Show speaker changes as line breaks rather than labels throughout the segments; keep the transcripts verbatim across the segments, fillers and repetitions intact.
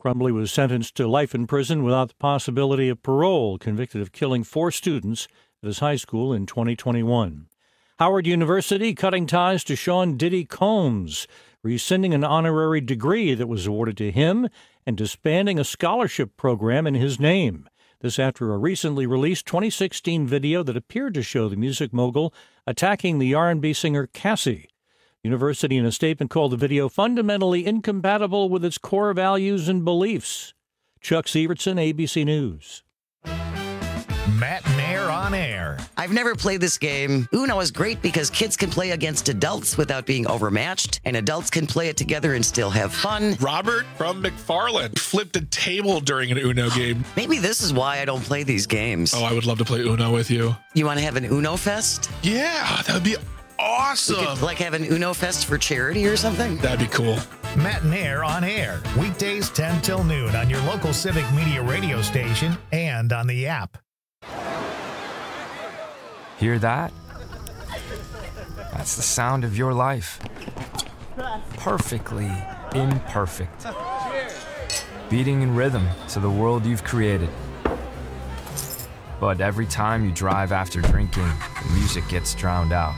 Crumbly was sentenced to life in prison without the possibility of parole, convicted of killing four students at his high school in twenty twenty-one. Howard University cutting ties to Sean Diddy Combs, rescinding an honorary degree that was awarded to him and disbanding a scholarship program in his name. This after a recently released twenty sixteen video that appeared to show the music mogul attacking the R and B singer Cassie. University, in a statement, called the video fundamentally incompatible with its core values and beliefs. Chuck Severson, A B C News.
Matt Nair on air.
I've never played this game. Uno is great because kids can play against adults without being overmatched, and adults can play it together and still have fun.
Robert from McFarland flipped a table during an Uno game.
Maybe this is why I don't play these games.
Oh, I would love to play Uno with you.
You want to have an Uno Fest?
Yeah, that would be awesome.
We could, like, have an Uno Fest for charity or something?
That'd be cool.
Matt Nair on air. Weekdays ten till noon on your local Civic Media radio station and on the app.
Hear that? That's the sound of your life. Perfectly imperfect. Beating in rhythm to the world you've created. But every time you drive after drinking, the music gets drowned out.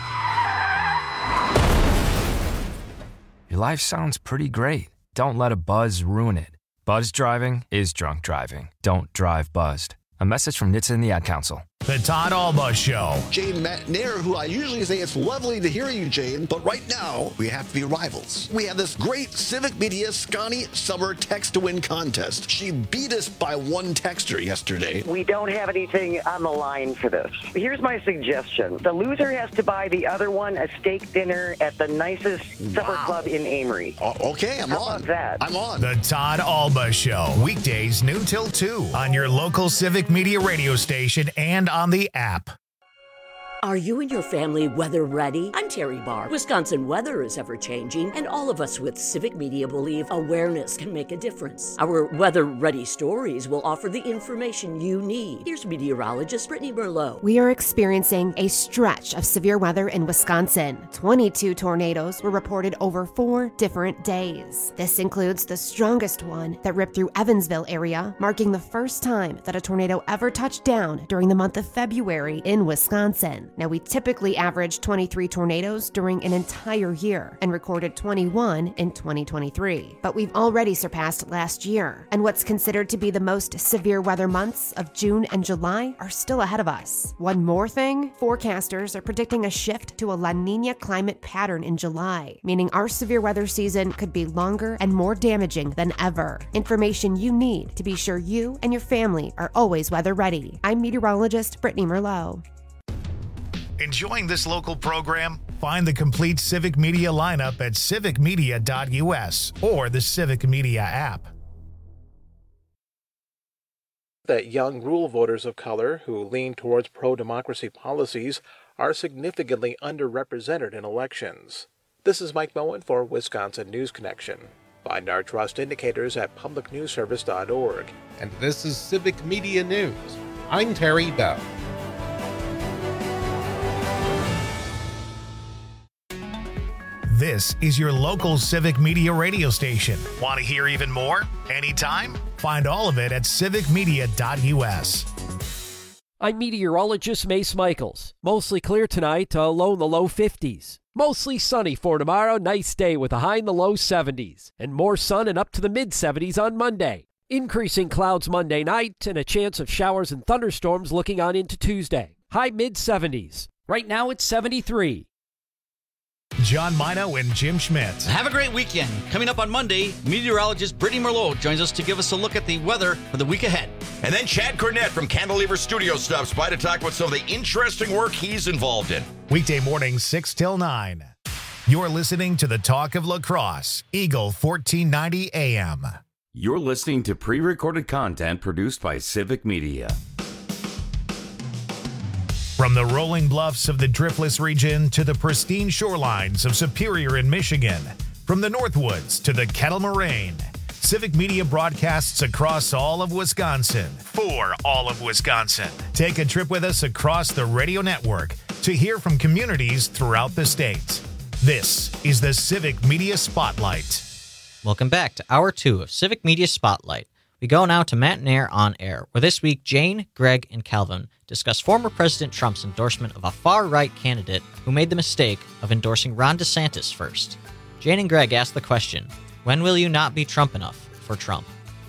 Your life sounds pretty great. Don't let a buzz ruin it. Buzz driving is drunk driving. Don't drive buzzed. A message from N H T S A and the Ad Council.
The Todd Alba Show.
Jane Matt Nair, who I usually say it's lovely to hear you, Jane, but right now we have to be rivals. We have this great Civic Media Scotty Summer Text to Win contest. She beat us by one texter yesterday.
We don't have anything on the line for this. Here's my suggestion. The loser has to buy the other one a steak dinner at the nicest supper
Wow.
club in Amory.
Uh, okay, I'm
How
on.
about that?
I'm on.
The Todd Alba Show. Weekdays noon till two on your local Civic Media radio station and on the app.
Are you and your family weather ready? I'm Terry Barr. Wisconsin weather is ever changing, and all of us with Civic Media believe awareness can make a difference. Our weather ready stories will offer the information you need. Here's meteorologist Brittany Merlot.
We are experiencing a stretch of severe weather in Wisconsin. twenty-two tornadoes were reported over four different days. This includes the strongest one that ripped through Evansville area, marking the first time that a tornado ever touched down during the month of February in Wisconsin. Now, we typically average twenty-three tornadoes during an entire year and recorded twenty-one in twenty twenty-three. But we've already surpassed last year, and what's considered to be the most severe weather months of June and July are still ahead of us. One more thing, forecasters are predicting a shift to a La Nina climate pattern in July, meaning our severe weather season could be longer and more damaging than ever. Information you need to be sure you and your family are always weather ready. I'm meteorologist Brittany Merlot.
Enjoying this local program? Find the complete Civic Media lineup at civic media dot u s or the Civic Media app.
That young rural voters of color who lean towards pro-democracy policies are significantly underrepresented in elections. This is Mike Moen for Wisconsin News Connection. Find our trust indicators at public news service dot org.
And this is Civic Media News. I'm Terry Bell.
This is your local Civic Media radio station. Want to hear even more? Anytime? Find all of it at civic media dot u s.
I'm meteorologist Mace Michaels. Mostly clear tonight, a low in the low fifties. Mostly sunny for tomorrow, nice day with a high in the low seventies. And more sun and up to the mid seventies on Monday. Increasing clouds Monday night and a chance of showers and thunderstorms looking on into Tuesday. High mid seventies. Right now it's seventy-three.
John Mino and Jim Schmidt.
Have a great weekend. Coming up on Monday, meteorologist Brittany Merlot joins us to give us a look at the weather for the week ahead.
And then Chad Cornett from Cantilever Studio stops by to talk about some of the interesting work he's involved in.
Weekday mornings, six till nine. You're listening to the Talk of La Crosse, Eagle fourteen ninety A M.
You're listening to pre-recorded content produced by Civic Media.
From the rolling bluffs of the Driftless region to the pristine shorelines of Superior in Michigan, from the Northwoods to the Kettle Moraine, Civic Media broadcasts across all of Wisconsin for all of Wisconsin. Take a trip with us across the radio network to hear from communities throughout the state. This is the Civic Media Spotlight.
Welcome back to Hour two of Civic Media Spotlight. We go now to Matt Nair on Air, where this week Jane, Greg, and Calvin discuss former President Trump's endorsement of a far-right candidate who made the mistake of endorsing Ron DeSantis first. Jane and Greg ask the question, when will you not be Trump enough for Trump?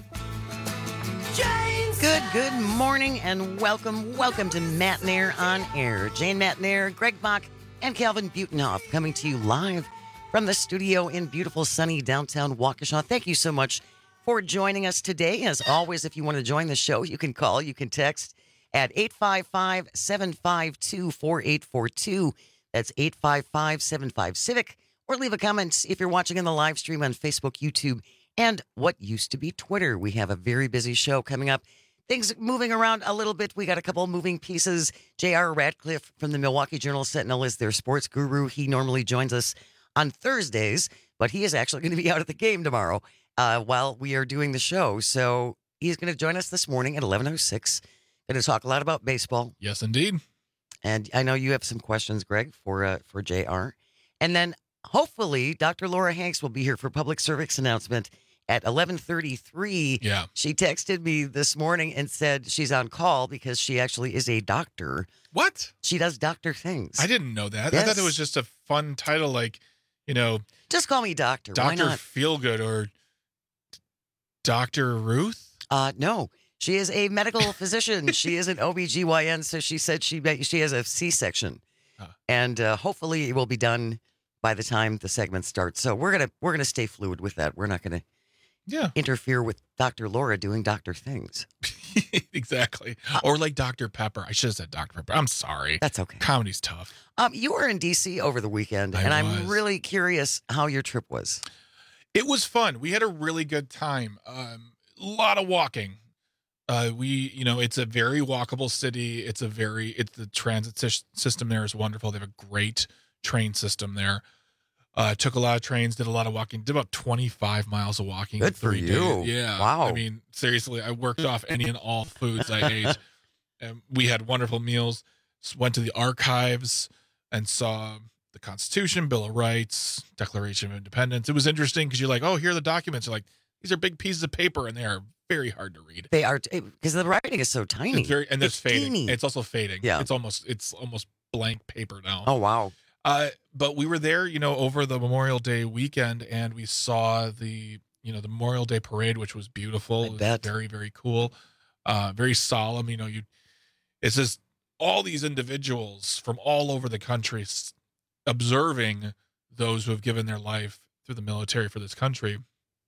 Good, good morning and welcome, welcome to Matt Nair on Air. Jane Matt Nair, Greg Bach, and Calvin Butenhoff coming to you live from the studio in beautiful, sunny downtown Waukesha. Thank you so much for joining us today. As always, if you want to join the show, you can call, you can text at eight five five, seven five two, four eight four two. That's eight five five, seven five, Civic. Or leave a comment if you're watching in the live stream on Facebook, YouTube, and what used to be Twitter. We have a very busy show coming up. Things moving around a little bit. We got a couple moving pieces. J R. Radcliffe from the Milwaukee Journal-Sentinel is their sports guru. He normally joins us on Thursdays, but he is actually going to be out at the game tomorrow uh, while we are doing the show. So he's going to join us this morning at eleven oh six. Going to talk a lot about baseball.
Yes, indeed.
And I know you have some questions, Greg, for uh, for J R. And then hopefully Doctor Laura Hanks will be here for public service announcement at eleven thirty-three.
Yeah.
She texted me this morning and said she's on call because she actually is a doctor.
What?
She does doctor things.
I didn't know that.
Yes.
I thought it was just a fun title, like, you know,
just call me doctor. Why
Doctor
not?
Feelgood or Doctor Ruth?
Uh, no. She is a medical physician. She is an O B G Y N, so she said she she has a C-section.
Huh.
And uh, hopefully it will be done by the time the segment starts. So we're gonna we're gonna stay fluid with that. We're not gonna
yeah.
interfere with Doctor Laura doing doctor things.
Exactly. Or like Doctor Pepper. I should have said Doctor Pepper. I'm sorry.
That's okay.
Comedy's tough.
Um, you were in D C over the weekend,
I
and
was.
I'm really curious how your trip was.
It was fun. We had a really good time. Um, a lot of walking. Uh, we, you know, it's a very walkable city. It's a very, it's the transit sy- system there is wonderful. They have a great train system there. Uh, took a lot of trains, did a lot of walking, did about twenty-five miles of walking.
Good
in three
for you.
days. Yeah.
Wow.
I mean, seriously, I worked off any and all foods I ate. And we had wonderful meals. Went to the archives and saw the Constitution, Bill of Rights, Declaration of Independence. It was interesting because you're like, oh, here are the documents. You're like, these are big pieces of paper and they are very hard to read.
They are, because the writing is so tiny.
It's very, and it's,
it's
fading.
teeny.
It's also fading.
Yeah.
It's almost, it's almost blank paper now.
Oh, wow.
Uh, but we were there, you know, over the Memorial Day weekend, and we saw the, you know, the Memorial Day parade, which was beautiful.
I
It was
bet.
very, very cool. Uh, very solemn. You know, you, it's just all these individuals from all over the country s- observing those who have given their life through the military for this country.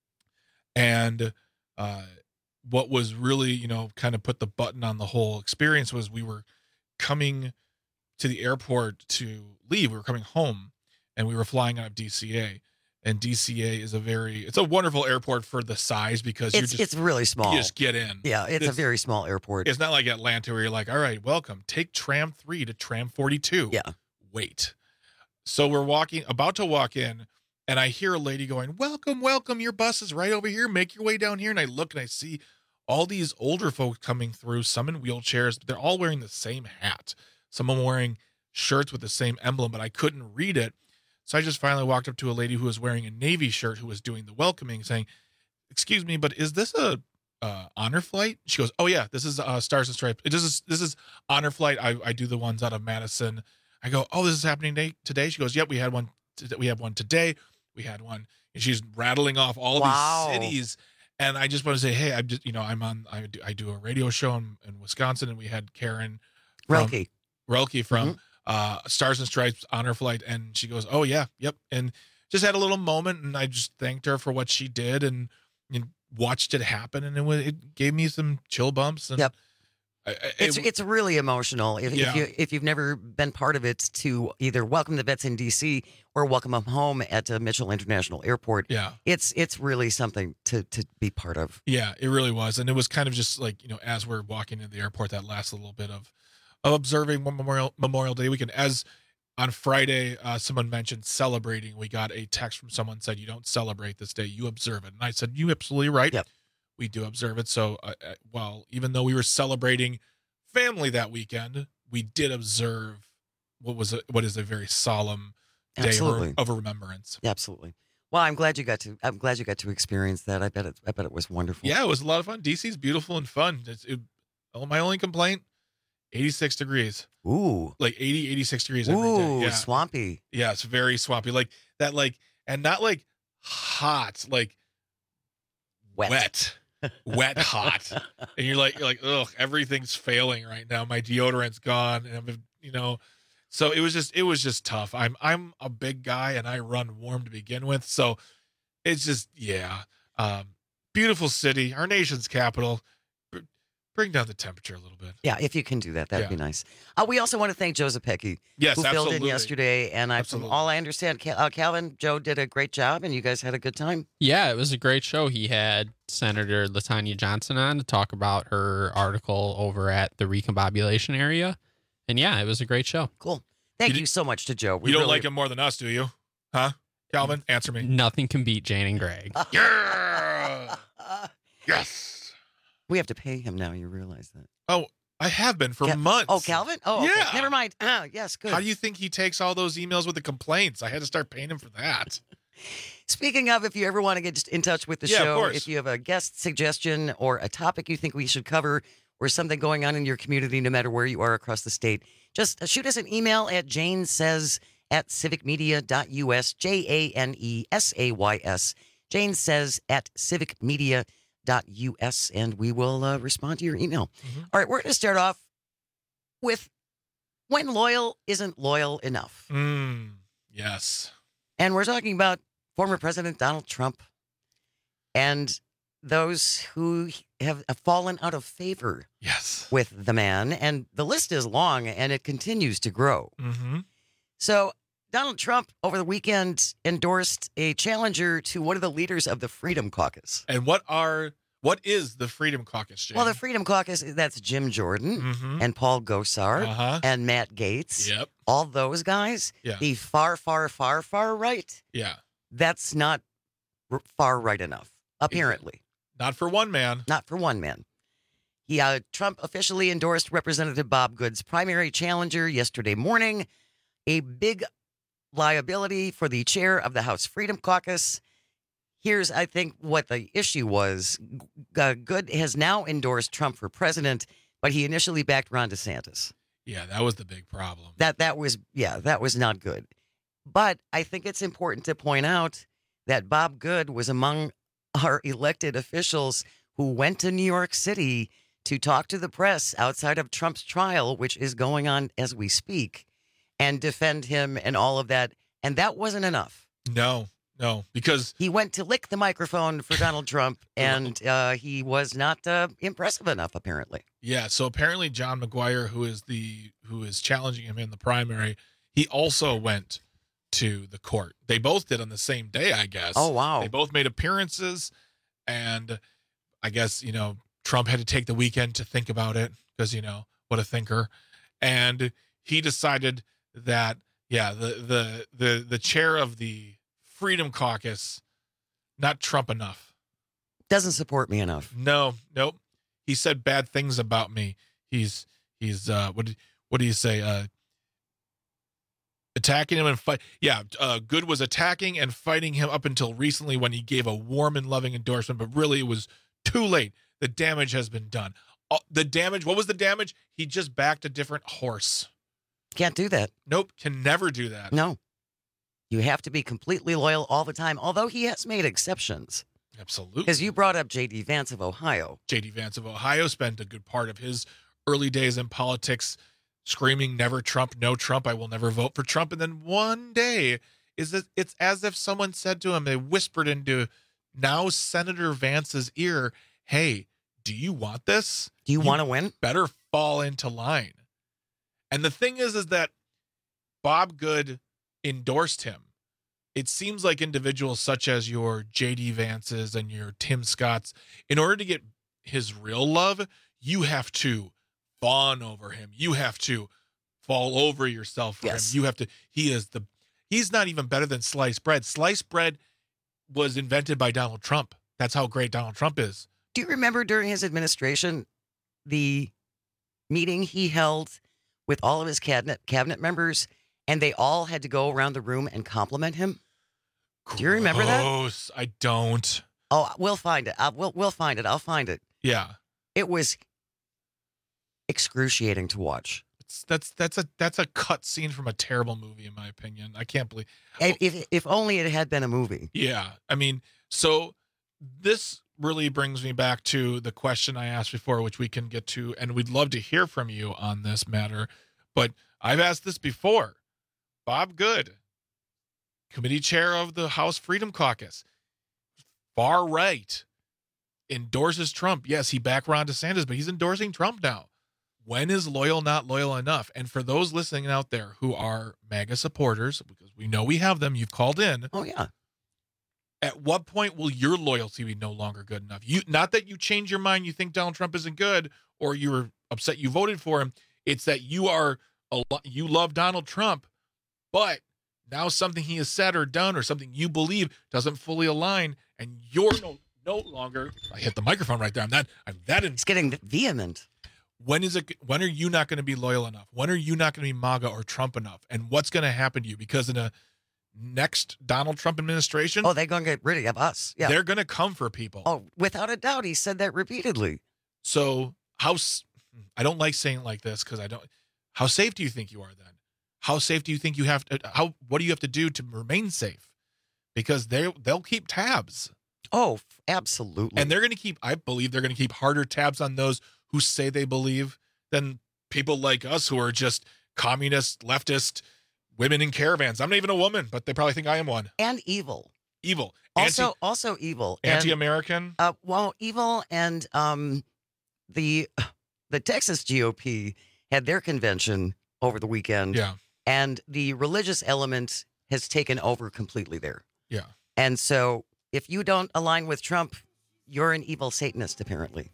And uh, what was really, you know, kind of put the button on the whole experience was we were coming to the airport to leave. We were coming home, and we were flying out of D C A. And D C A is a very, it's a wonderful airport for the size because you're
It's
just,
it's really small.
you just get in.
Yeah, it's, a very small airport.
It's not like Atlanta where you're like, all right, welcome. Take tram three to tram forty-two.
Yeah.
Wait. So we're walking, about to walk in, and I hear a lady going, welcome, welcome. Your bus is right over here. Make your way down here. And I look and I see all these older folks coming through, some in wheelchairs, but they're all wearing the same hat. Some of them wearing shirts with the same emblem, but I couldn't read it. So I just finally walked up to a lady who was wearing a Navy shirt who was doing the welcoming, saying, excuse me, but is this a uh, honor flight? She goes, oh, yeah, this is uh, Stars and Stripes. This is, this is honor flight. I, I do the ones out of Madison. I go, oh, this is happening day, today? She goes, yep, we had one. T- we have one today. We had one. And she's rattling off all
Wow.
these cities. And I just want to say, hey, I'm just, you know, I'm on, I do, I do a radio show in, in Wisconsin, and we had Karen from,
Relke.
Relke from
Mhm.
uh, Stars and Stripes honor flight. And she goes, oh, yeah, yep. And just had a little moment, and I just thanked her for what she did and, and watched it happen. And it, was, it gave me some chill bumps. And
Yep.
I, I,
It's
it-
it's really emotional. If,
Yeah.
if you if you've never been part of it, to either welcome the vets in D C or welcome them home at uh, Mitchell International Airport,
yeah.
it's it's really something to to be part of.
Yeah, it really was. And it was kind of just like, you know, as we're walking into the airport, that last little bit of, of observing Memorial Memorial Day weekend. As on Friday, uh, someone mentioned celebrating. We got a text from someone said, you don't celebrate this day, you observe it. And I said, you absolutely right.
Yep.
We do observe it. So, uh, uh, well, even though we were celebrating family that weekend, we did observe what was a, what is a very solemn day of,
Absolutely.
of remembrance.
Absolutely. Well, I'm glad you got to. I'm glad you got to experience that. I bet it. I bet it was wonderful.
Yeah, it was a lot of fun. D C's beautiful and fun. It's, it, oh, my only complaint: eighty-six degrees.
Ooh,
like eighty, eighty-six degrees every
Ooh,
day. Yeah.
swampy.
Yeah, it's very swampy. Like that. Like and not like hot. Like
wet,
wet, wet hot. And you're like, you're like, ugh, everything's failing right now. My deodorant's gone, and I'm, you know. So it was just it was just tough. I'm I'm a big guy and I run warm to begin with. So it's just yeah. Um, beautiful city, our nation's capital. B- bring down the temperature a little bit.
Yeah, if you can do that, that'd
Yeah.
be nice. Uh, we also want to thank Joe Zapecki,
Yes,
who filled in
absolutely.
yesterday. And I, from
Absolutely.
all I understand, Cal- uh, Calvin, Joe did a great job, and you guys had a good time.
Yeah, it was a great show. He had Senator LaTanya Johnson on to talk about her article over at the recombobulation area. And yeah, it was a great show.
Cool. Thank
You
you,
d-
so much to Joe. We
You don't
really-
like him more than us, do you? Huh? Calvin, answer me.
Nothing can beat Jane and Greg.
Yeah. Yes.
We have to pay him now. You realize that?
Oh, I have been for
Cal-
months.
Oh, Calvin? Oh, okay.
Yeah.
Never mind. Ah, yes, good.
How do you think he takes all those emails with the complaints? I had to start paying him for that.
Speaking of, if you ever want to get in touch with the
Yeah, of
show,
course.
if you have a guest suggestion or a topic you think we should cover or something going on in your community, no matter where you are across the state, just shoot us an email at Jane Says at civicmedia.us, J A N E S A Y S. Jane Says at civicmedia.us, and we will uh, respond to your email.
Mm-hmm.
All right, we're going to start off with when loyal isn't loyal enough.
Mm, yes.
And we're talking about former President Donald Trump and those who have fallen out of favor
yes.
with the man. And the list is long and it continues to grow.
Mm-hmm.
So Donald Trump over the weekend endorsed a challenger to one of the leaders of the Freedom Caucus.
And what are what is the Freedom Caucus, Jane?
Well, the Freedom Caucus, that's Jim Jordan
Mhm.
and Paul Gosar
Uh-huh.
and Matt Gaetz.
Yep.
All those guys.
Yeah.
The far, far, far, far right.
Yeah.
That's not r- far right enough, apparently.
Not for one man.
Not for one man. He, uh, Trump officially endorsed Representative Bob Good's primary challenger yesterday morning, a big liability for the chair of the House Freedom Caucus. Here's, I think, what the issue was. Uh, Good has now endorsed Trump for president, but he initially backed Ron DeSantis.
Yeah, that was the big problem.
That that was, yeah, that was not good. But I think it's important to point out that Bob Good was among our elected officials who went to New York City to talk to the press outside of Trump's trial, which is going on as we speak, and defend him and all of that. And that wasn't enough.
No, no, because
He went to lick the microphone for Donald Trump, and uh, he was not uh, impressive enough, apparently.
yeah. So apparently, John McGuire, who is the who is challenging him in the primary, he also went to the court. They both did on the same day, I guess.
Oh, wow.
They both made appearances, and I guess you know Trump had to take the weekend to think about it because you know what a thinker, and he decided that yeah, the the the the chair of the Freedom Caucus, not Trump enough.
Doesn't support me enough.
No, nope. He said bad things about me. He's he's uh what did what do you say? Uh attacking him and fight. Yeah, uh Good was attacking and fighting him up until recently when he gave a warm and loving endorsement, but really it was too late. The damage has been done. Uh, the damage, what was the damage? He just backed a different horse.
Can't do that.
Nope, can never do that.
No. You have to be completely loyal all the time, although he has made exceptions.
Absolutely.
Because you brought up J D Vance of Ohio.
J D Vance of Ohio spent a good part of his early days in politics screaming, never Trump, no Trump, I will never vote for Trump. And then one day, is it, it's as if someone said to him, they whispered into now Senator Vance's ear, hey, do you want this?
Do you, you want to win?
Better fall into line. And the thing is, is that Bob Good endorsed him. It seems like individuals such as your J D Vances and your Tim Scotts, in order to get his real love, you have to fawn over him. You have to fall over yourself for
Yes.
him. You have to, he is the, he's not even better than sliced bread. Sliced bread was invented by Donald Trump. That's how great Donald Trump is.
Do you remember during his administration, the meeting he held with all of his cabinet cabinet members, and they all had to go around the room and compliment him? Do you remember that?
Gross. I don't.
Oh, we'll find it. Uh, we'll we'll find it. I'll find it.
Yeah.
It was excruciating to watch.
It's, that's that's a that's a cut scene from a terrible movie, in my opinion. I can't believe.
If if, if only it had been a movie.
Yeah. I mean, so this really brings me back to the question I asked before, which we can get to, and we'd love to hear from you on this matter. But I've asked this before. Bob Good, committee chair of the House Freedom Caucus, far right, endorses Trump. Yes, he backed Ron DeSantis, but he's endorsing Trump now. When is loyal not loyal enough? And for those listening out there who are MAGA supporters, because we know we have them, you've called in.
Oh, yeah.
At what point will your loyalty be no longer good enough? You not that you change your mind, you think Donald Trump isn't good, or you were upset you voted for him. It's that you are a, you love Donald Trump, but now something he has said or done or something you believe doesn't fully align, and you're no, no longer. I hit the microphone right there. I'm that. I'm that. In,
it's getting vehement.
When is it? When are you not going to be loyal enough? When are you not going to be MAGA or Trump enough? And what's going to happen to you? Because in a next Donald Trump administration,
oh, they're going to get rid of us. Yeah,
they're going to come for people.
Oh, without a doubt, he said that repeatedly.
So how? I don't like saying it like this because I don't. How safe do you think you are then? How safe do you think you have to? How? What do you have to do to remain safe? Because they they'll keep tabs.
Oh, absolutely.
And they're going to keep. I believe they're going to keep harder tabs on those who say they believe than people like us who are just communist, leftist, women in caravans. I'm not even a woman, but they probably think I am one.
And evil.
Evil.
Also,
Anti,
also evil.
Anti-American.
And, uh, well, evil, and um, the the Texas G O P had their convention over the weekend.
Yeah.
And the religious element has taken over completely there.
Yeah.
And so if you don't align with Trump, you're an evil Satanist, apparently.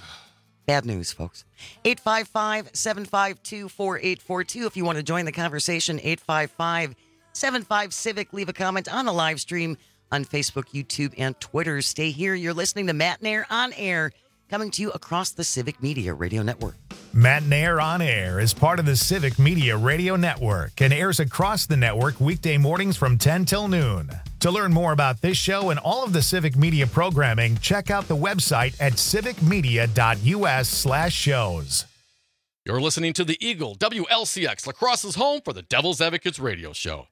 Bad news, folks. eight five five, seven five two, four eight four two. If you want to join the conversation, eight five five, seven five, Civic. Leave a comment on the live stream on Facebook, YouTube, and Twitter. Stay here. You're listening to Matt Nair on Air, coming to you across the Civic Media Radio Network.
Matt Nair on Air is part of the Civic Media Radio Network and airs across the network weekday mornings from ten till noon. To learn more about this show and all of the Civic Media programming, check out the website at civicmedia.us slash shows.
You're listening to the Eagle W L C X, La Crosse's home for the Devil's Advocates radio show.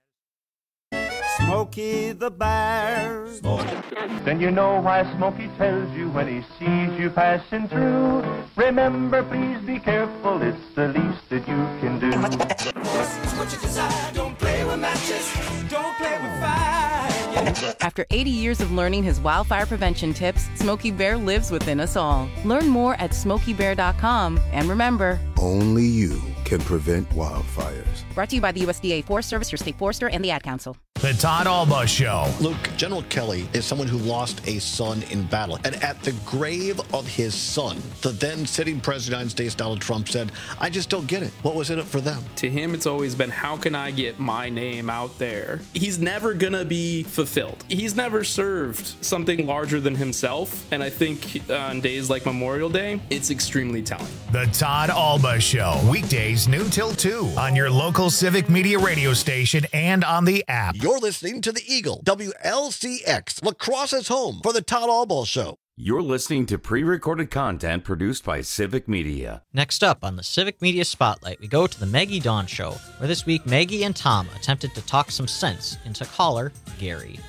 Smokey the Bear.
Then you know why Smokey tells you when he sees you passing through. Remember, please be careful, it's the least that you can do.
What you desire, don't play with matches, don't play with fire.
After eighty years of learning his wildfire prevention tips, Smokey Bear lives within us all. Learn more at smokey bear dot com. And remember,
only you can prevent wildfires.
Brought to you by the U S D A Forest Service, your state forester, and the Ad Council.
The Todd Alba Show.
Luke, General Kelly is someone who lost a son in battle. And at the grave of his son, the then sitting president of the United States, Donald Trump, said, I just don't get it. What was in it for them?
To him, it's always been, how can I get my name out there? He's never going to be fulfilled. He's never served something larger than himself. And I think on days like Memorial Day, it's extremely telling.
The Todd Alba Show. Weekdays noon till two on your local Civic Media radio station and on the app.
You're listening to the Eagle, W L C X, La Crosse's home for the Todd Alba Show.
You're listening to pre-recorded content produced by Civic Media.
Next up on the Civic Media Spotlight, we go to the Maggie Dawn Show, where this week Maggie and Tom attempted to talk some sense into caller Gary.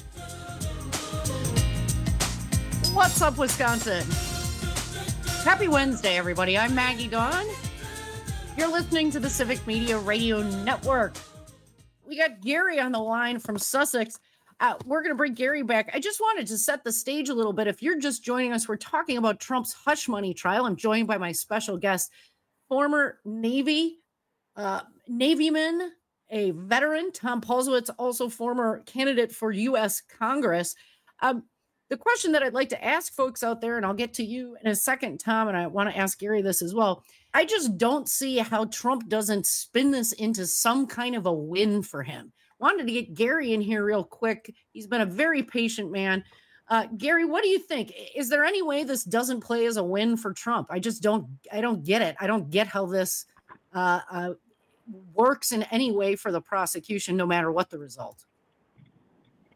What's up, Wisconsin? Happy Wednesday, everybody. I'm Maggie Dawn. You're listening to the Civic Media Radio Network. We got Gary on the line from Sussex. Uh, we're going to bring Gary back. I just wanted to set the stage a little bit. If you're just joining us, we're talking about Trump's hush money trial. I'm joined by my special guest, former Navy, uh, Navyman, a veteran, Tom Pulsowitz, also former candidate for U S Congress. Um, the question that I'd like to ask folks out there, and I'll get to you in a second, Tom, and I want to ask Gary this as well. I just don't see how Trump doesn't spin this into some kind of a win for him. Wanted to get Gary in here real quick. He's been a very patient man. Uh, Gary, what do you think? Is there any way this doesn't play as a win for Trump? I just don't, I don't get it. I don't get how this uh, uh, works in any way for the prosecution, no matter what the result.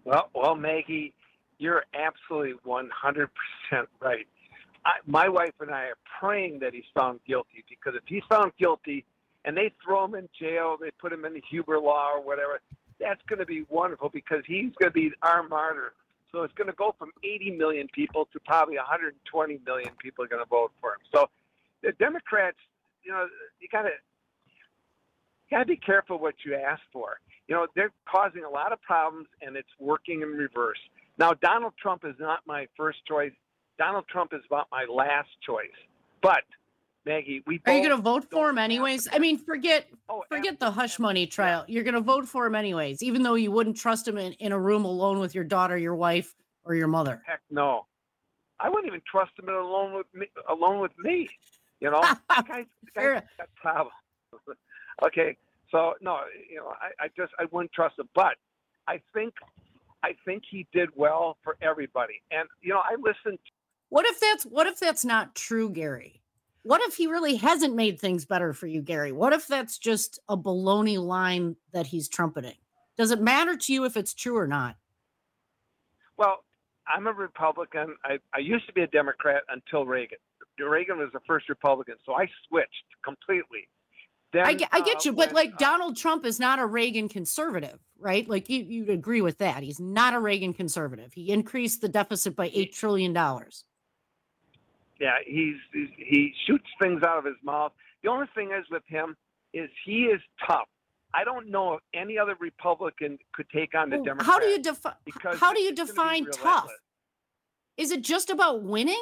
Well, well, Maggie, you're absolutely one hundred percent right. I, my wife and I are praying that he's found guilty, because if he's found guilty and they throw him in jail, they put him in the Huber Law or whatever, that's going to be wonderful, because he's going to be our martyr. So it's going to go from eighty million people to probably one hundred twenty million people are going to vote for him. So the Democrats, you know, you got to got to be careful what you ask for. You know, they're causing a lot of problems, and it's working in reverse. Now, Donald Trump is not my first choice. Donald Trump is about my last choice. But, Maggie, we
Are you going to vote for him anyways? I mean, forget
oh,
forget the hush money trial. You're going to vote for him anyways, even though you wouldn't trust him in, in a room alone with your daughter, your wife, or your mother.
Heck no. I wouldn't even trust him alone with me. Alone with me, you know. the guy's, the guy's got problems. Okay, so no, you know, I, I just I wouldn't trust him. But I think I think he did well for everybody. And you know, I listened. To-
what if that's what if that's not true, Gary? What if he really hasn't made things better for you, Gary? What if that's just a baloney line that he's trumpeting? Does it matter to you if it's true or not?
Well, I'm a Republican. I, I used to be a Democrat until Reagan. Reagan was the first Republican, so I switched completely. Then,
I get, I get
uh,
you, but
when,
like
uh,
Donald Trump is not a Reagan conservative, right? Like you, you'd agree with that. He's not a Reagan conservative. He increased the deficit by eight trillion dollars.
Yeah, he's, he's he shoots things out of his mouth. The only thing is with him is he is tough. I don't know if any other Republican could take on the
Well,
Democrats.
how do you define?
because
How do you
it's gonna be
define
relentless.
tough? Is it just about winning?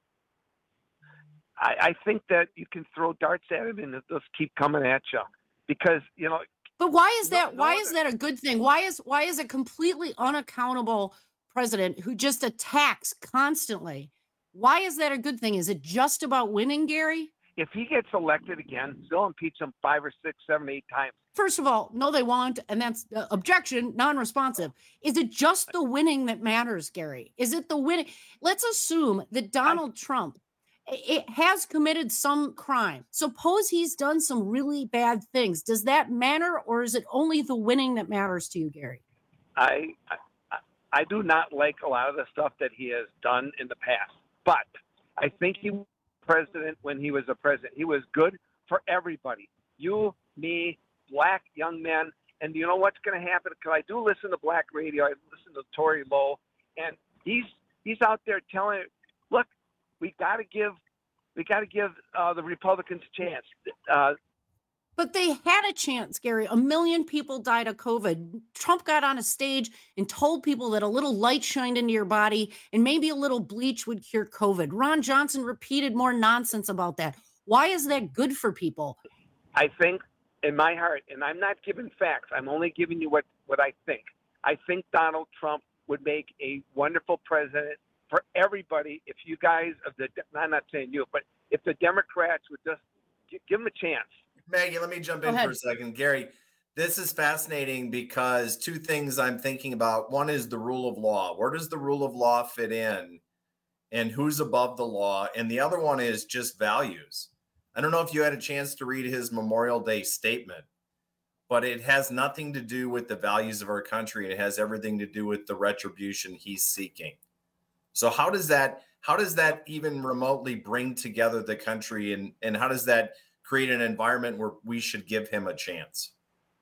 I, I think that you can throw darts at him and they'll just keep coming at you, because you know.
But why is that?
no
why
other-
is that a good thing? Why is why is a completely unaccountable president who just attacks constantly? Why is that a good thing? Is it just about winning, Gary?
If he gets elected again, they'll impeach him five or six, seven, eight times.
First of all, no, they won't, and that's uh, objection, non-responsive. Is it just the winning that matters, Gary? Is it the winning? Let's assume that Donald Trump it has committed some crime. Suppose he's done some really bad things. Does that matter, or is it only the winning that matters to you, Gary?
I, I I do not like a lot of the stuff that he has done in the past, but I think he was president when he was a president. He was good for everybody. You, me, black young men, and you know what's going to happen? Because I do listen to black radio. I listen to Tory Lowe, and he's he's out there telling, look, we got to give we got to give uh, the Republicans a chance. Uh,
But they had a chance, Gary. A million people died of COVID. Trump got on a stage and told people that a little light shined into your body and maybe a little bleach would cure COVID. Ron Johnson repeated more nonsense about that. Why is that good for people?
I think in my heart, and I'm not giving facts, I'm only giving you what, what I think. I think Donald Trump would make a wonderful president for everybody if you guys, of the I'm not saying you, but if the Democrats would just give, give him a chance.
Maggie, let me jump
Go
in
ahead.
for a second. Gary, this is fascinating because two things I'm thinking about. One is the rule of law. Where does the rule of law fit in and who's above the law? And the other one is just values. I don't know if you had a chance to read his Memorial Day statement, but it has nothing to do with the values of our country. It has everything to do with the retribution he's seeking. So how does that how does that even remotely bring together the country, and, and how does that create an environment where we should give him a chance?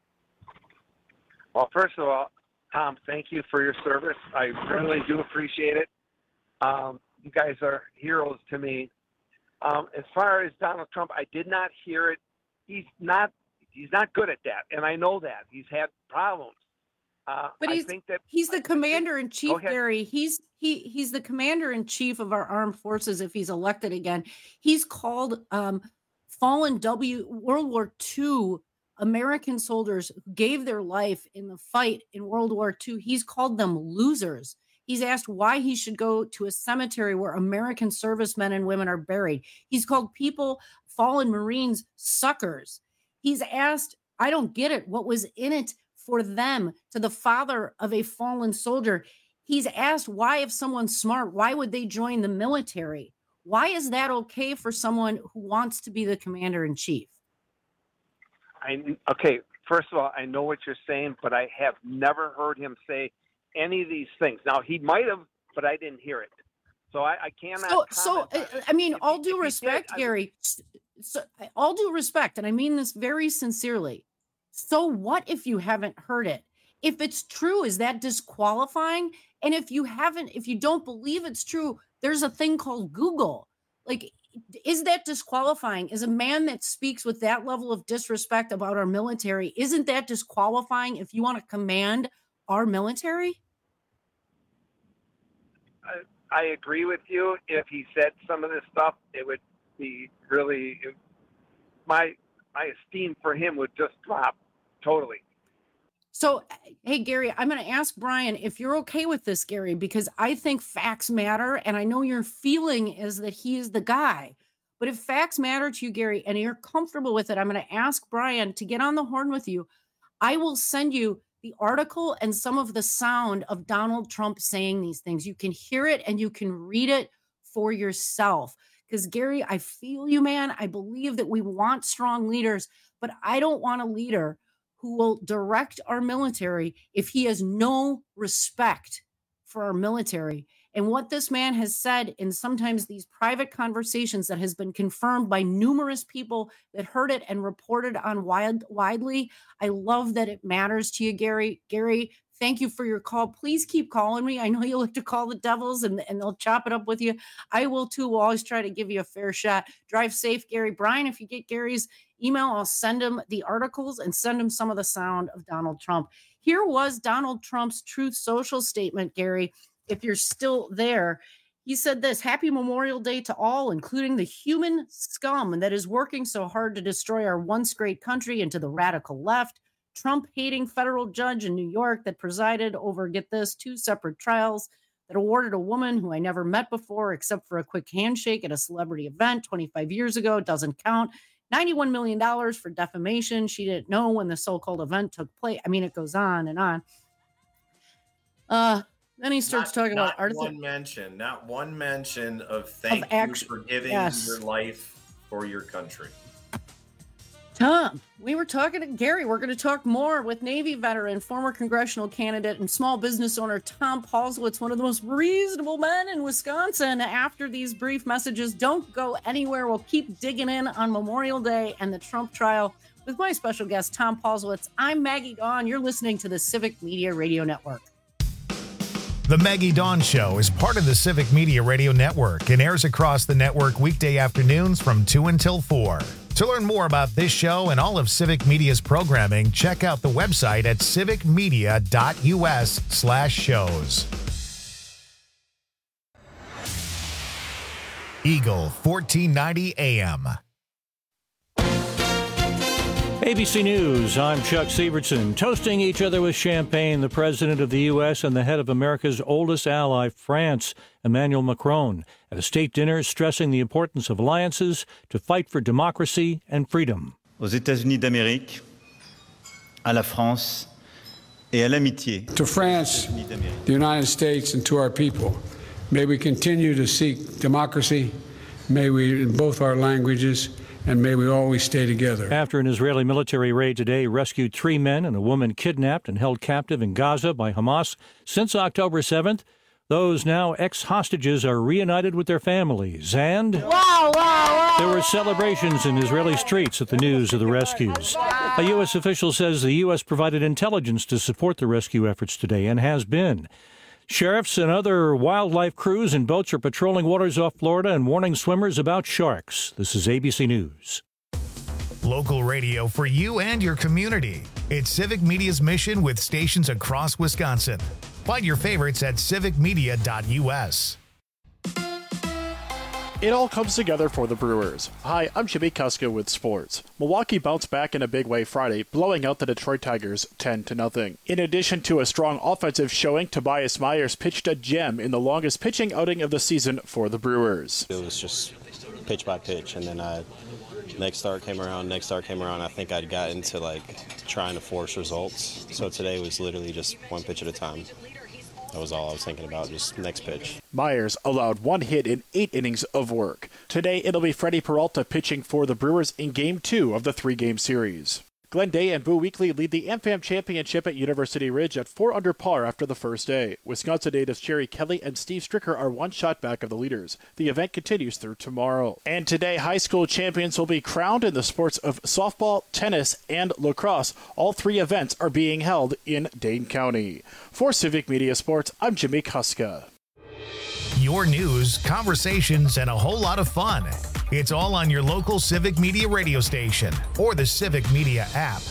Well, first of all, Tom, thank you for your service. I really do appreciate it. Um, you guys are heroes to me. Um, as far as Donald Trump, I did not hear it. He's not he's not good at that, and I know that. He's had problems. Uh,
But
I
he's
think that
he's the commander in
Go
chief,
ahead.
Gary. He's he he's the commander in chief of our armed forces if he's elected again. He's called um, fallen W World War Two American soldiers who gave their life in the fight in World War Two. He's called them losers. He's asked why he should go to a cemetery where American servicemen and women are buried. He's called people, fallen Marines, suckers. He's asked, I don't get it, what was in it for them, to the father of a fallen soldier. He's asked why, if someone's smart, why would they join the military? Why is that okay for someone who wants to be the commander in chief?
I okay. First of all, I know what you're saying, but I have never heard him say any of these things. Now, he might have, but I didn't hear it. So I, I cannot.
So, so uh, I mean, all due respect, Gary, so, all due respect, and I mean this very sincerely. So what if you haven't heard it? If it's true, is that disqualifying? And if you haven't, if you don't believe it's true, there's a thing called Google. Like, is that disqualifying? Is a man that speaks with that level of disrespect about our military, isn't that disqualifying if you want to command our military?
I, I agree with you. If he said some of this stuff, it would be really, my my esteem for him would just drop totally.
So, hey, Gary, I'm going to ask Brian if you're okay with this, Gary, because I think facts matter. And I know your feeling is that he is the guy. But if facts matter to you, Gary, and you're comfortable with it, I'm going to ask Brian to get on the horn with you. I will send you the article and some of the sound of Donald Trump saying these things. You can hear it and you can read it for yourself. Because, Gary, I feel you, man. I believe that we want strong leaders, but I don't want a leader who will direct our military if he has no respect for our military. And what this man has said in sometimes these private conversations that has been confirmed by numerous people that heard it and reported on wide, widely, I love that it matters to you, Gary. Gary, thank you for your call. Please keep calling me. I know you like to call the Devils and, and they'll chop it up with you. I will too. We'll always try to give you a fair shot. Drive safe, Gary. Brian, if you get Gary's email, I'll send him the articles and send him some of the sound of Donald Trump. Here was Donald Trump's Truth Social statement, Gary, if you're still there. He said this: Happy Memorial Day to all, including the human scum that is working so hard to destroy our once great country, and to the radical left. Trump-hating federal judge in New York that presided over, get this, two separate trials that awarded a woman who I never met before except for a quick handshake at a celebrity event twenty-five years ago, doesn't count, ninety-one million dollars for defamation. She didn't know when the so-called event took place. I mean, it goes on and on. Uh, then he starts
not,
talking
not
about Arthur.
one mention, not one mention of thank
Of act-
you for giving
yes.
your life for your country.
Tom, we were talking to Gary. We're going to talk more with Navy veteran, former congressional candidate, and small business owner Tom Paulsowitz, one of the most reasonable men in Wisconsin. After these brief messages, don't go anywhere. We'll keep digging in on Memorial Day and the Trump trial with my special guest, Tom Paulsowitz. I'm Maggie Dawn. You're listening to the Civic Media Radio Network.
The Maggie Dawn Show is part of the Civic Media Radio Network and airs across the network weekday afternoons from two until four. To learn more about this show and all of Civic Media's programming, check out the website at civicmedia.us slash shows. Eagle fourteen ninety A M.
A B C News, I'm Chuck Sievertson. Toasting each other with champagne, the President of the U S and the head of America's oldest ally, France, Emmanuel Macron, at a state dinner stressing the importance of alliances to fight for democracy and freedom.
Aux États-Unis d'Amérique, à la France, et à l'amitié.
To France, the United States, and to our people, may we continue to seek democracy, may we, in both our languages, and may we always stay together.
After an Israeli military raid today rescued three men and a woman kidnapped and held captive in Gaza by Hamas since October seventh, those now ex-hostages are reunited with their families. And
wow, wow, wow.
There were celebrations in Israeli streets at the news of the rescues. A U S official says the U S provided intelligence to support the rescue efforts today and has been. Sheriffs and other wildlife crews and boats are patrolling waters off Florida and warning swimmers about sharks. This is A B C News.
Local radio for you and your community. It's Civic Media's mission with stations across Wisconsin. Find your favorites at civic media dot U S.
It all comes together for the Brewers. Hi, I'm Jimmy Kuska with sports. Milwaukee bounced back in a big way Friday, blowing out the Detroit Tigers ten to nothing. In addition to a strong offensive showing, Tobias Myers pitched a gem in the longest pitching outing of the season for the Brewers.
It was just pitch by pitch, and then I, next start came around, next start came around, I think I'd got into like trying to force results. So today was literally just one pitch at a time. That was all I was thinking about, just next pitch.
Myers allowed one hit in eight innings of work. Today, it'll be Freddie Peralta pitching for the Brewers in Game two of the three-game series. Glenday and Boo Weekly lead the AmFam Championship at University Ridge at four under par after the first day. Wisconsin natives Jerry Kelly and Steve Stricker are one shot back of the leaders. The event continues through tomorrow. And today, high school champions will be crowned in the sports of softball, tennis, and lacrosse. All three events are being held in Dane County. For Civic Media Sports, I'm Jimmy Kuska.
Your news, conversations, and a whole lot of fun. It's all on your local Civic Media radio station or the Civic Media app.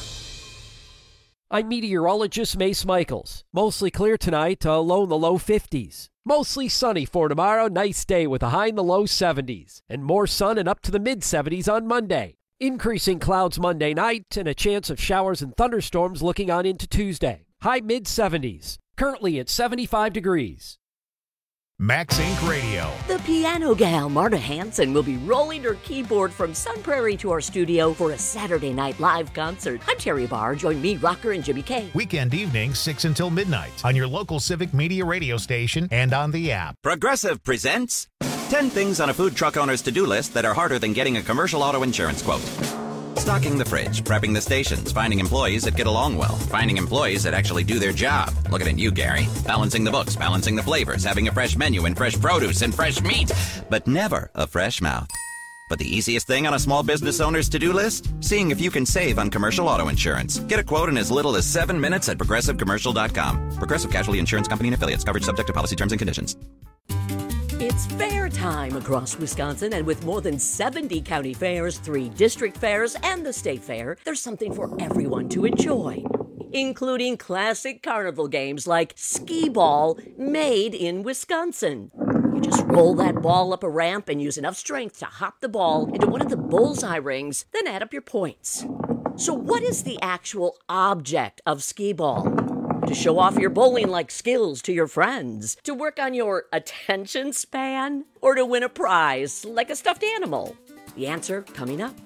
I'm meteorologist Mace Michaels. Mostly clear tonight, uh, low in the low fifties. Mostly sunny for tomorrow, nice day with a high in the low seventies. And more sun and up to the mid seventies on Monday. Increasing clouds Monday night and a chance of showers and thunderstorms looking on into Tuesday. High mid seventies. Currently at seventy-five degrees.
Max Inc Radio.
The piano gal, Marta Hanson, will be rolling her keyboard from Sun Prairie to our studio for a Saturday night live concert. I'm Terry Barr. Join me, Rocker, and Jimmy K.
Weekend evenings, six until midnight on your local Civic Media radio station and on the app.
Progressive presents ten things on a food truck owner's to-do list that are harder than getting a commercial auto insurance quote. Stocking the fridge, prepping the stations, finding employees that get along well, finding employees that actually do their job. Looking at you, Gary. Balancing the books, balancing the flavors, having a fresh menu and fresh produce and fresh meat, but never a fresh mouth. But the easiest thing on a small business owner's to-do list? Seeing if you can save on commercial auto insurance. Get a quote in as little as seven minutes at progressive commercial dot com. Progressive Casualty Insurance Company and Affiliates. Coverage subject to policy terms and conditions.
It's fair time across Wisconsin, and with more than seventy county fairs, three district fairs, and the state fair, there's something for everyone to enjoy, including classic carnival games like skee ball, made in Wisconsin. You just roll that ball up a ramp and use enough strength to hop the ball into one of the bullseye rings, then add up your points. So what is the actual object of skee ball? To show off your bowling-like skills to your friends? To work on your attention span? Or to win a prize like a stuffed animal? The answer coming up.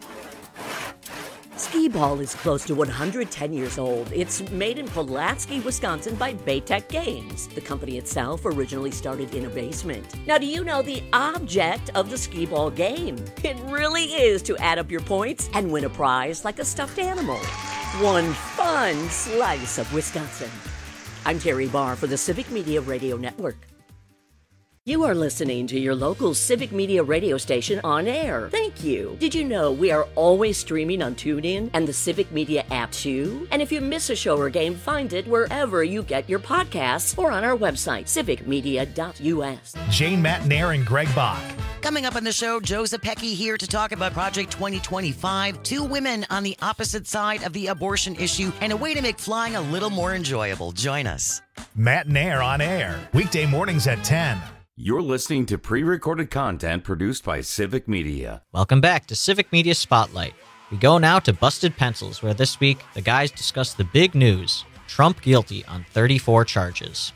Skee ball is close to one hundred ten years old. It's made in Pulaski, Wisconsin by Baytech Games. The company itself originally started in a basement. Now, do you know the object of the skee ball game? It really is to add up your points and win a prize like a stuffed animal. One fun slice of Wisconsin. I'm Terry Barr for the Civic Media Radio Network. You are listening to your local Civic Media radio station on air. Thank you. Did you know we are always streaming on TuneIn and the Civic Media app too? And if you miss a show or game, find it wherever you get your podcasts or on our website, civic media dot u s.
Jane Matnair and Greg Bach.
Coming up on the show, Joe Zepecki here to talk about Project twenty twenty-five, two women on the opposite side of the abortion issue, and a way to make flying a little more enjoyable. Join us.
Matnair on air, weekday mornings at ten.
You're listening to pre-recorded content produced by Civic Media.
Welcome back to Civic Media Spotlight. We go now to Busted Pencils, where this week the guys discuss the big news: Trump guilty on thirty-four charges.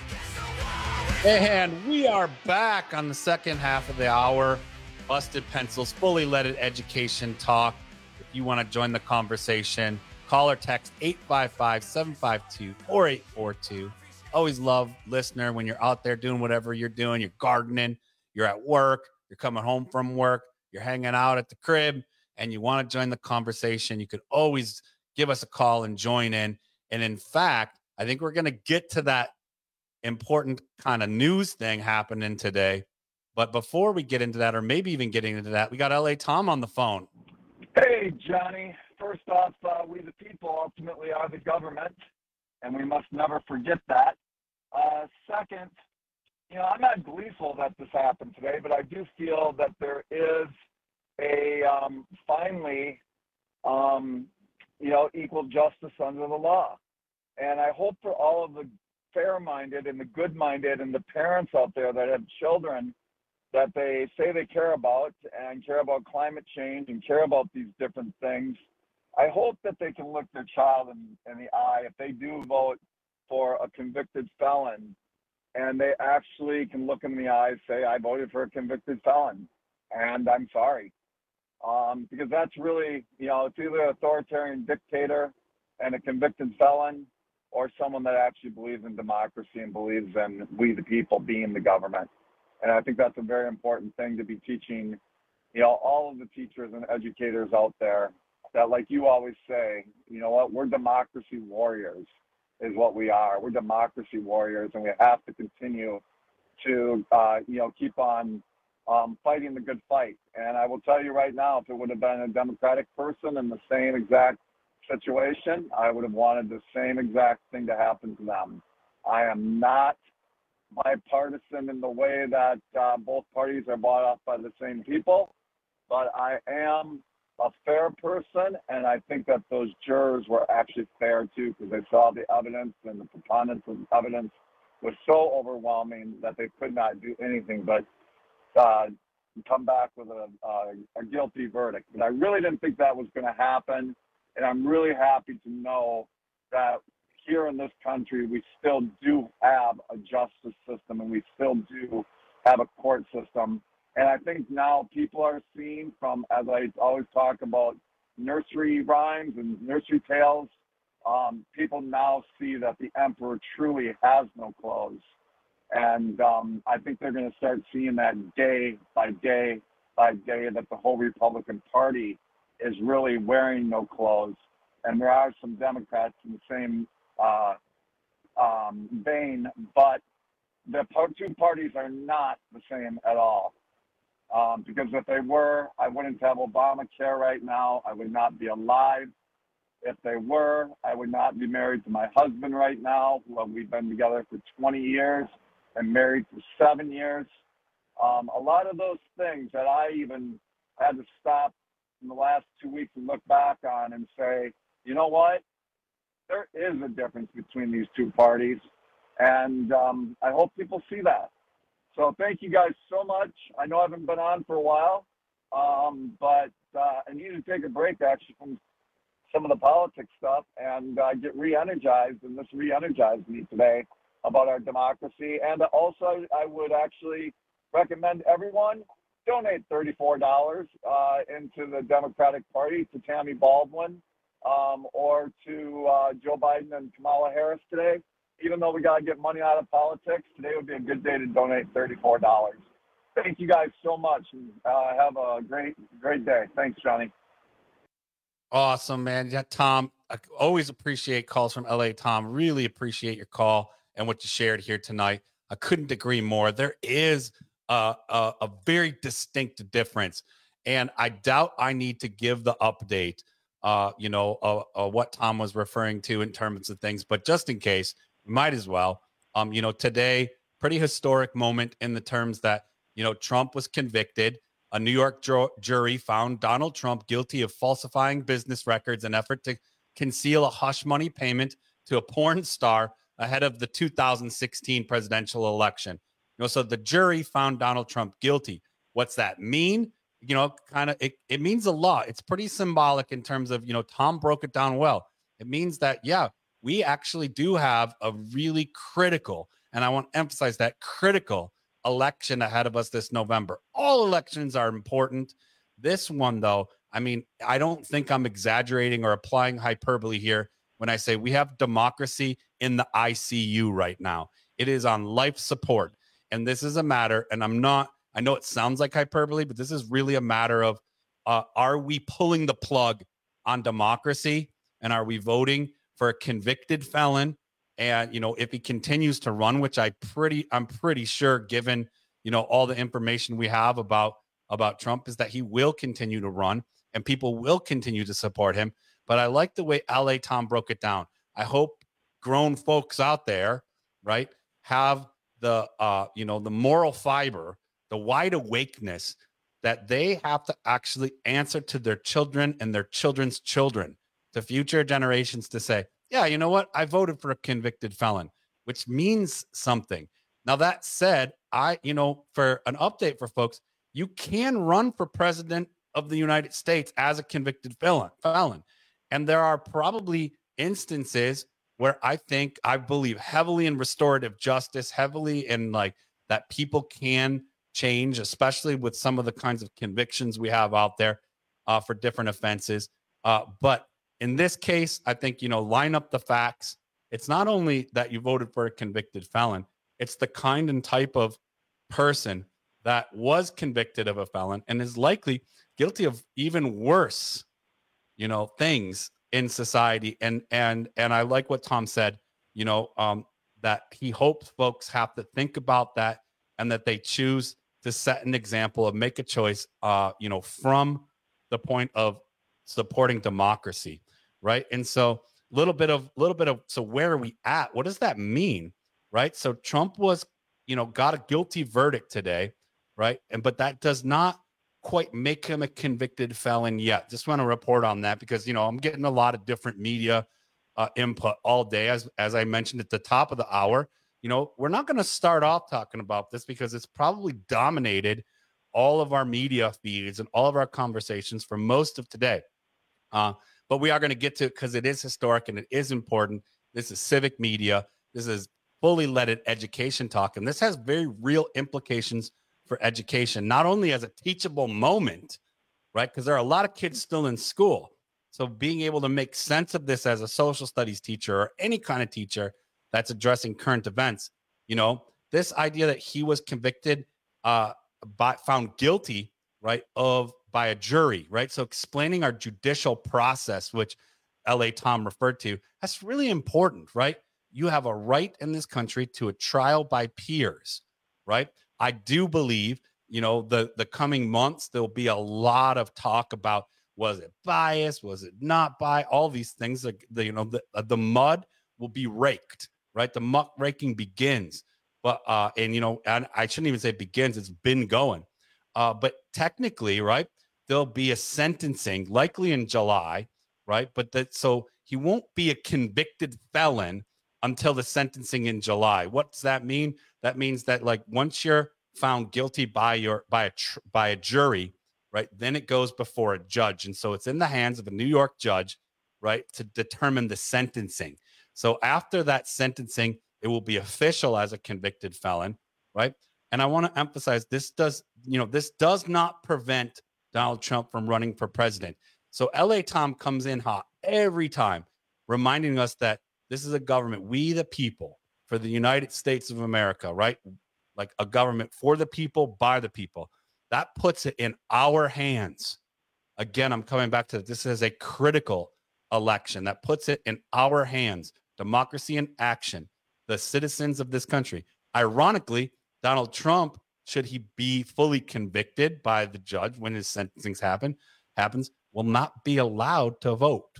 And we are back on the second half of the hour. Busted Pencils, fully leaded education talk. If you want to join the conversation, call or text eight five five, seven five two, four eight four two. Always love listener when you're out there doing whatever you're doing. You're gardening, you're at work, you're coming home from work, you're hanging out at the crib, and you want to join the conversation. You could always give us a call and join in. And in fact, I think we're going to get to that important kind of news thing happening today. But before we get into that, or maybe even getting into that, we got L A Tom on the phone.
Hey, Johnny. First off, uh, we the people ultimately are the government, and we must never forget that. Uh, second, you know, I'm not gleeful that this happened today, but I do feel that there is a um, finally, um, you know, equal justice under the law. And I hope for all of the fair-minded and the good-minded and the parents out there that have children that they say they care about and care about climate change and care about these different things, I hope that they can look their child in, in the eye if they do vote for a convicted felon, and they actually can look in the eye and say, I voted for a convicted felon, and I'm sorry. Um, because that's really, you know, it's either an authoritarian dictator and a convicted felon, or someone that actually believes in democracy and believes in we the people being the government. And I think that's a very important thing to be teaching, you know, all of the teachers and educators out there that, like you always say, you know what, we're democracy warriors is what we are. We're democracy warriors, and we have to continue to, uh, you know, keep on um, fighting the good fight. And I will tell you right now, if it would have been a Democratic person in the same exact situation, I would have wanted the same exact thing to happen to them. I am not bipartisan in the way that uh, both parties are bought off by the same people, but I am a fair person, and I think that those jurors were actually fair too, because they saw the evidence, and the preponderance of the evidence was so overwhelming that they could not do anything but uh, come back with a, a, a guilty verdict. But I really didn't think that was going to happen, and I'm really happy to know that here in this country we still do have a justice system, and we still do have a court system. And I think now people are seeing from, as I always talk about, nursery rhymes and nursery tales, um, people now see that the emperor truly has no clothes. And um, I think they're going to start seeing that day by day by day, that the whole Republican Party is really wearing no clothes. And there are some Democrats in the same uh, um, vein, but the two parties are not the same at all. Um, because if they were, I wouldn't have Obamacare right now. I would not be alive. If they were, I would not be married to my husband right now. Well, we've been together for twenty years and married for seven years. Um, a lot of those things that I even had to stop in the last two weeks and look back on and say, you know what? There is a difference between these two parties. And um, I hope people see that. So thank you guys so much. I know I haven't been on for a while, um, but uh, I need to take a break actually from some of the politics stuff and uh, get re-energized, and this re-energized me today about our democracy. And also I would actually recommend everyone donate thirty-four dollars uh, into the Democratic Party to Tammy Baldwin um, or to uh, Joe Biden and Kamala Harris today. Even though we got to get money out of politics, today would be a good day to donate thirty-four dollars. Thank you guys so much. And, uh, have a great, great day. Thanks, Johnny.
Awesome, man. Yeah, Tom, I always appreciate calls from L A. Tom, really appreciate your call and what you shared here tonight. I couldn't agree more. There is a, a, a very distinct difference, and I doubt I need to give the update, uh, you know, uh, uh, what Tom was referring to in terms of things, but just in case, might as well. Um, you know, today, pretty historic moment in the terms that, you know, Trump was convicted. A New York ju- jury found Donald Trump guilty of falsifying business records in an effort to conceal a hush money payment to a porn star ahead of the two thousand sixteen presidential election. You know, so the jury found Donald Trump guilty. What's that mean? You know, kind of, it, it means a lot. It's pretty symbolic in terms of, you know, Tom broke it down well. It means that, yeah, we actually do have a really critical, and I want to emphasize that, critical election ahead of us this November. All elections are important. This one, though, I mean, I don't think I'm exaggerating or applying hyperbole here when I say we have democracy in the I C U right now. It is on life support. And this is a matter, and I'm not, I know it sounds like hyperbole, but this is really a matter of, uh, are we pulling the plug on democracy, and are we voting for a convicted felon? And, you know, if he continues to run, which I pretty, I'm pretty sure, given, you know, all the information we have about, about Trump, is that he will continue to run and people will continue to support him. But I like the way L A. Tom broke it down. I hope grown folks out there, right, have the, uh, you know, the moral fiber, the wide awakeness that they have to actually answer to their children and their children's children, to future generations, to say, yeah, you know what? I voted for a convicted felon, which means something. Now, that said, I, you know, for an update for folks, you can run for president of the United States as a convicted felon. felon. And there are probably instances where I think, I believe heavily in restorative justice, heavily in like that people can change, especially with some of the kinds of convictions we have out there uh, for different offenses. Uh, but in this case, I think, you know, line up the facts. It's not only that you voted for a convicted felon, it's the kind and type of person that was convicted of a felon and is likely guilty of even worse you know, things in society. And, and, and I like what Tom said, you know, um, that he hopes folks have to think about that and that they choose to set an example of make a choice, uh, you know, from the point of supporting democracy. Right. And so a little bit of little bit of so where are we at? What does that mean? Right. So Trump was, you know, got a guilty verdict today. Right. And but that does not quite make him a convicted felon yet. Just want to report on that because, you know, I'm getting a lot of different media uh, input all day. As, as I mentioned at the top of the hour, you know, we're not going to start off talking about this because it's probably dominated all of our media feeds and all of our conversations for most of today. Uh, but we are going to get to it because it is historic and it is important. This is civic media. This is fully leaded education talk. And this has very real implications for education, not only as a teachable moment, right? Because there are a lot of kids still in school. So being able to make sense of this as a social studies teacher or any kind of teacher that's addressing current events, you know, this idea that he was convicted, uh, by, found guilty, right, of by a jury, right? So explaining our judicial process, which L A Tom referred to, that's really important, right? You have a right in this country to a trial by peers, right? I do believe, you know, the, the coming months, there'll be a lot of talk about, was it biased? Was it not biased? All these things, like the, you know, the, the mud will be raked, right? The muck raking begins. But, uh, and, you know, and I shouldn't even say begins, it's been going. Uh, but technically, right, there'll be a sentencing likely in July, right? But that, so he won't be a convicted felon until the sentencing in July. What does that mean? That means that like once you're found guilty by your by a tr- by a jury, right, then it goes before a judge, and so it's in the hands of a New York judge, right, to determine the sentencing. So after that sentencing, it will be official as a convicted felon, right? And I want to emphasize this does, you know, this does not prevent Donald Trump from running for president. So L A Tom comes in hot every time, reminding us that this is a government, we the people, for the United States of America, right? Like a government for the people, by the people. That puts it in our hands. Again, I'm coming back to this is a critical election that puts it in our hands. Democracy in action, the citizens of this country. Ironically, Donald Trump, should he be fully convicted by the judge when his sentencing happen, happens, will not be allowed to vote.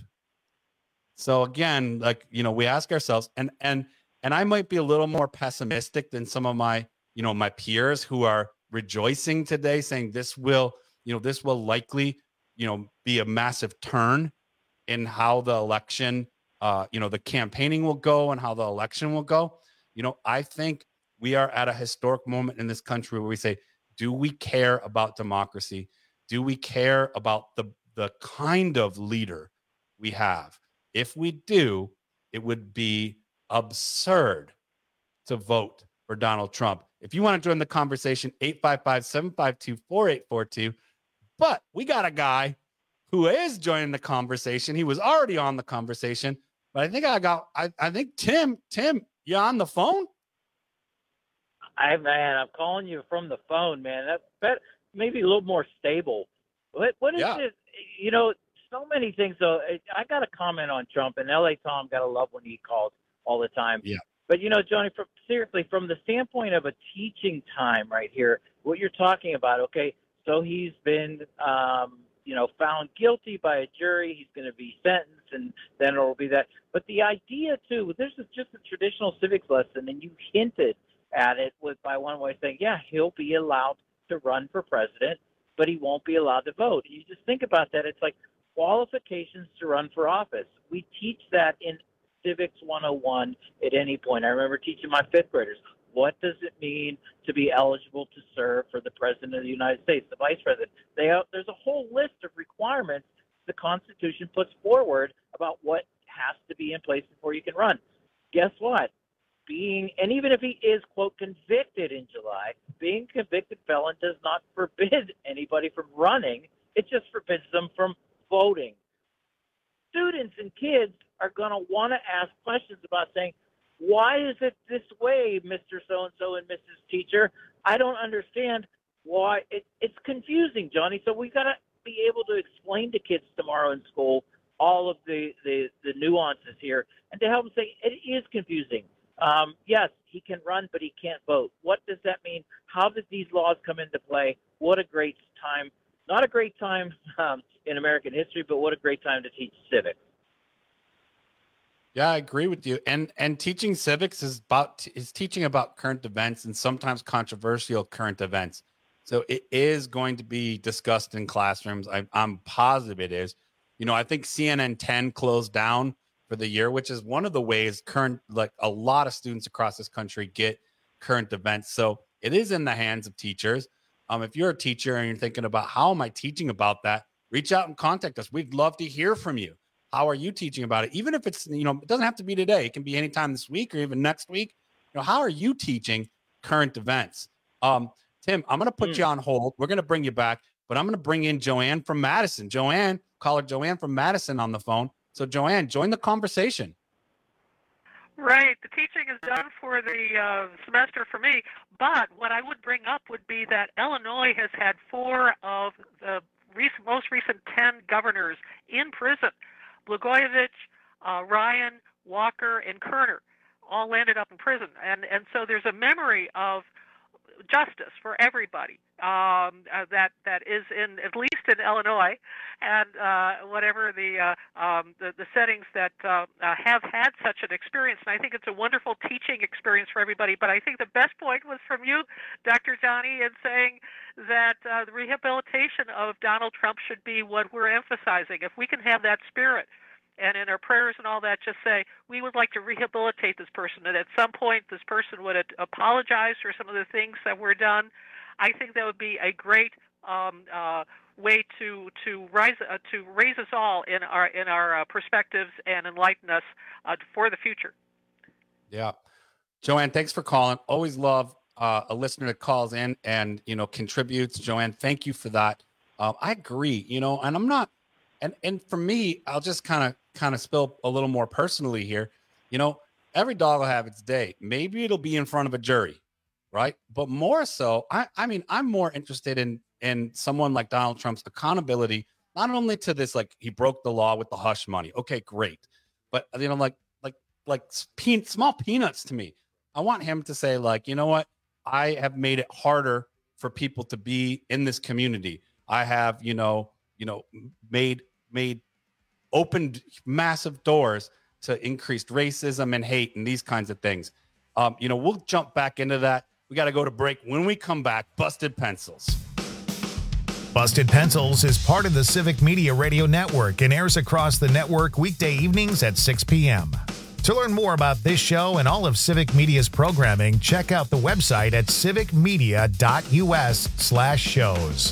So again, like, you know, we ask ourselves, and and and I might be a little more pessimistic than some of my, you know, my peers who are rejoicing today, saying this will, you know, this will likely, you know, be a massive turn in how the election, uh, you know, the campaigning will go and how the election will go. You know, I think we are at a historic moment in this country where we say, do we care about democracy? Do we care about the the kind of leader we have? If we do, it would be absurd to vote for Donald Trump. If you want to join the conversation, eight five five, seven five two, four eight four two. But we got a guy who is joining the conversation. He was already on the conversation, but I think I got, I, I think Tim, Tim, you on the phone?
I man, I'm calling you from the phone, man. That's better, maybe a little more stable. What what is
Yeah.
it? You know, so many things. So I got to comment on Trump, and L A Tom got to love when he calls all the time.
Yeah.
But you know, Johnny, from, seriously, from the standpoint of a teaching time right here, what you're talking about, okay? So he's been, um, you know, found guilty by a jury. He's going to be sentenced, and then it will be that. But the idea too, this is just a traditional civics lesson, and you hinted at it with by one way saying, yeah, he'll be allowed to run for president, but he won't be allowed to vote. You just think about that. It's like qualifications to run for office. We teach that in Civics one oh one at any point. I remember teaching my fifth graders, what does it mean to be eligible to serve for the president of the United States, the vice president? They have, there's a whole list of requirements the Constitution puts forward about what has to be in place before you can run. Guess what? Being, and even if he is, quote, convicted in July, being a convicted felon does not forbid anybody from running. It just forbids them from voting. Students and kids are going to want to ask questions about saying, why is it this way, Mister So-and-so and Missus Teacher? I don't understand why. It, it's confusing, Johnny. So we got to be able to explain to kids tomorrow in school all of the, the, the nuances here and to help them say it is confusing. Um, yes, he can run, but he can't vote. What does that mean? How did these laws come into play? What a great time. Not a great time um, in American history, but what a great time to teach civics.
Yeah, I agree with you. And and teaching civics is about is teaching about current events and sometimes controversial current events. So it is going to be discussed in classrooms. I, I'm positive it is. You know, I think C N N ten closed down for the year, which is one of the ways current, like a lot of students across this country get current events. So it is in the hands of teachers. Um, if you're a teacher and you're thinking about how am I teaching about that, reach out and contact us. We'd love to hear from you. How are you teaching about it? Even if it's, you know, it doesn't have to be today. It can be anytime this week or even next week. You know, how are you teaching current events? Um, Tim, I'm going to put mm. you on hold. We're going to bring you back, but I'm going to bring in Joanne from Madison. Joanne, caller Joanne from Madison on the phone. So Joanne, join the conversation.
Right. The teaching is done for the uh, semester for me. But what I would bring up would be that Illinois has had four of the recent, most recent ten governors in prison. Blagojevich, uh, Ryan, Walker, and Kerner all landed up in prison. And, and so there's a memory of justice for everybody um, uh, that that is in, at least in Illinois, and uh, whatever the, uh, um, the the settings that uh, uh, have had such an experience. And I think it's a wonderful teaching experience for everybody. But I think the best point was from you, Doctor Johnny, in saying that uh, the rehabilitation of Donald Trump should be what we're emphasizing. If we can have that spirit, and in our prayers and all that, just say, we would like to rehabilitate this person, and at some point this person would apologize for some of the things that were done. I think that would be a great um, uh, way to to rise uh, to raise us all in our in our uh, perspectives and enlighten us uh, for the future.
Yeah, Joanne, thanks for calling. Always love uh, a listener that calls in and you know contributes. Joanne, thank you for that. Uh, I agree. You know, and I'm not. And and for me, I'll just kind of kind of spill a little more personally here. You know, every dog will have its day. Maybe it'll be in front of a jury, right? But more so, I, I mean, I'm more interested in in someone like Donald Trump's accountability, not only to this, like he broke the law with the hush money. Okay, great. But, you know, like like like pe- small peanuts to me. I want him to say, like, you know what? I have made it harder for people to be in this community. I have, you know, you know, made made opened massive doors to increased racism and hate and these kinds of things. Um, you know, we'll jump back into that. We got to go to break. When we come back, Busted Pencils.
Busted Pencils is part of the Civic Media Radio Network and airs across the network weekday evenings at six p.m. To learn more about this show and all of Civic Media's programming, check out the website at civicmedia.us slash shows.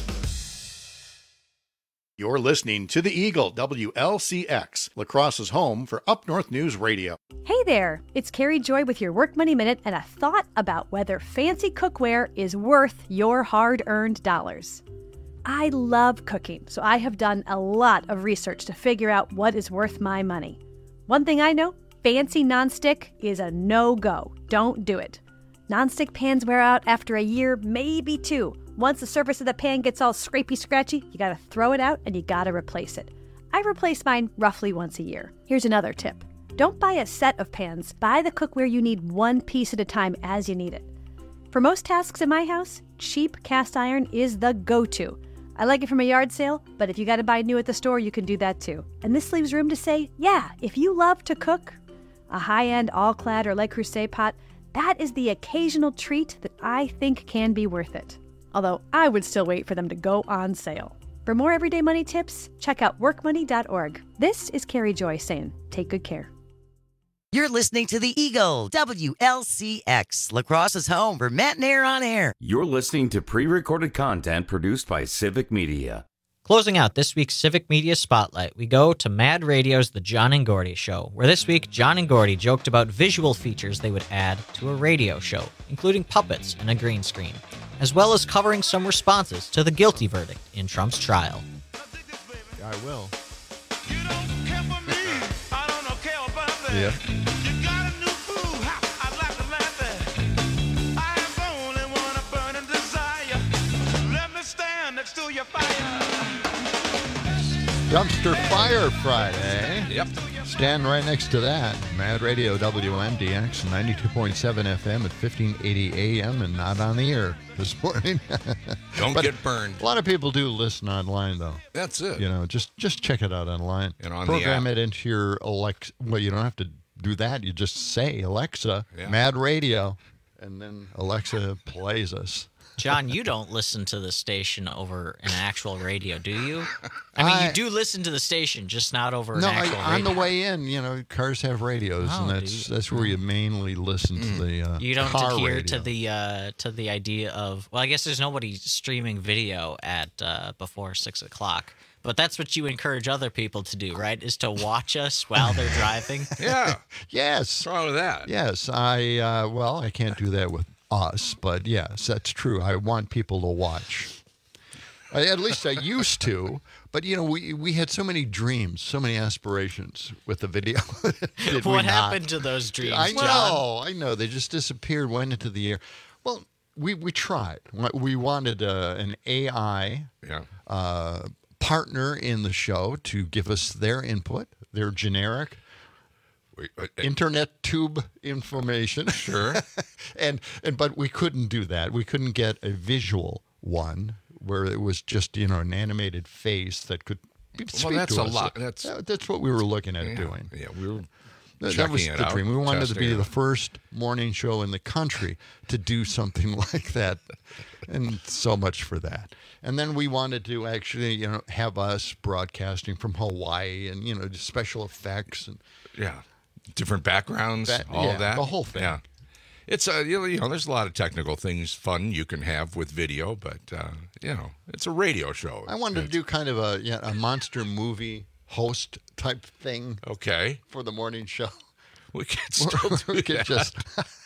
You're listening to The Eagle, W L C X, La Crosse's home for Up North News Radio.
Hey there, it's Carrie Joy with your Work Money Minute and a thought about whether fancy cookware is worth your hard-earned dollars. I love cooking, so I have done a lot of research to figure out what is worth my money. One thing I know, fancy nonstick is a no-go. Don't do it. Nonstick pans wear out after a year, maybe two. Once the surface of the pan gets all scrapey scratchy, you gotta throw it out and you gotta replace it. I replace mine roughly once a year. Here's another tip. Don't buy a set of pans. Buy the cookware you need one piece at a time as you need it. For most tasks in my house, cheap cast iron is the go-to. I like it from a yard sale, but if you gotta buy new at the store, you can do that too. And this leaves room to say, yeah, if you love to cook, a high-end all-clad or Le Creuset pot, that is the occasional treat that I think can be worth it. Although I would still wait for them to go on sale. For more everyday money tips, check out work money dot org. This is Carrie Joy saying, take good care.
You're listening to The Eagle, W L C X, La Crosse's home for Matt and Air on Air.
You're listening to pre-recorded content produced by Civic Media.
Closing out this week's Civic Media Spotlight, we go to Mad Radio's The John and Gordy Show, where this week John and Gordy joked about visual features they would add to a radio show, including puppets and a green screen, as well as covering some responses to the guilty verdict in Trump's trial.
I will.
Yeah.
Dumpster Fire Friday.
Yep.
Stand right next to that. Mad Radio W M D X, ninety-two point seven F M at fifteen eighty A M and not on the air this morning.
Don't
But
get burned.
A lot of people do listen online, though.
That's it.
You know, just just check it out online.
And on
Program
the app.
it into your Alexa. Well, you don't have to do that. You just say, Alexa,
Yeah.
Mad Radio, and then Alexa plays us.
John, you don't listen to the station over an actual radio, do you? I mean,
I-
you do listen to the station, just not over
No,
an
I,
actual
on
radio.
the way in, you know, cars have radios,
Oh,
and
do
that's
you?
that's where you mainly listen to the uh,
You don't
car
adhere
radio.
to the uh, to the idea of well, I guess there's nobody streaming video at uh, before six o'clock. But that's what you encourage other people to do, right? Is to watch us while they're driving.
Yeah.
Yes.
What's wrong with that?
Yes, I uh, well, I can't do that with us, but yes, that's true. I want people to watch. I, at least I used to, but you know, we we had so many dreams, so many aspirations with the video. Did we
What
not?
happened to those dreams,
I
John?
know, I know. They just disappeared, went into the air. Well, we we tried. We wanted uh, an A I
Yeah.
uh, partner in the show to give us their input, their generic
Wait, uh,
internet tube information.
Sure.
and and but we couldn't do that. We couldn't get a visual one where it was just, you know, an animated face that could speak
Well, that's
to
a
us.
lot. That's
That- that's what we were looking at
yeah,
doing.
Yeah, we were
That, that
checking
was
it
the
out,
dream. We wanted to
testing
be
it
the
out.
first morning show in the country to do something like that, and so much for that. And then we wanted to actually, you know, have us broadcasting from Hawaii, and you know, just special effects and
Yeah. Different backgrounds,
That-
all
yeah,
that.
the whole thing.
Yeah. It's uh, you know, you know, there's a lot of technical things, fun you can have with video, but uh, you know, it's a radio show.
I wanted to
It's-
do kind of a yeah, a monster movie host type thing.
Okay.
For the morning show.
We could still do
we could
that.
just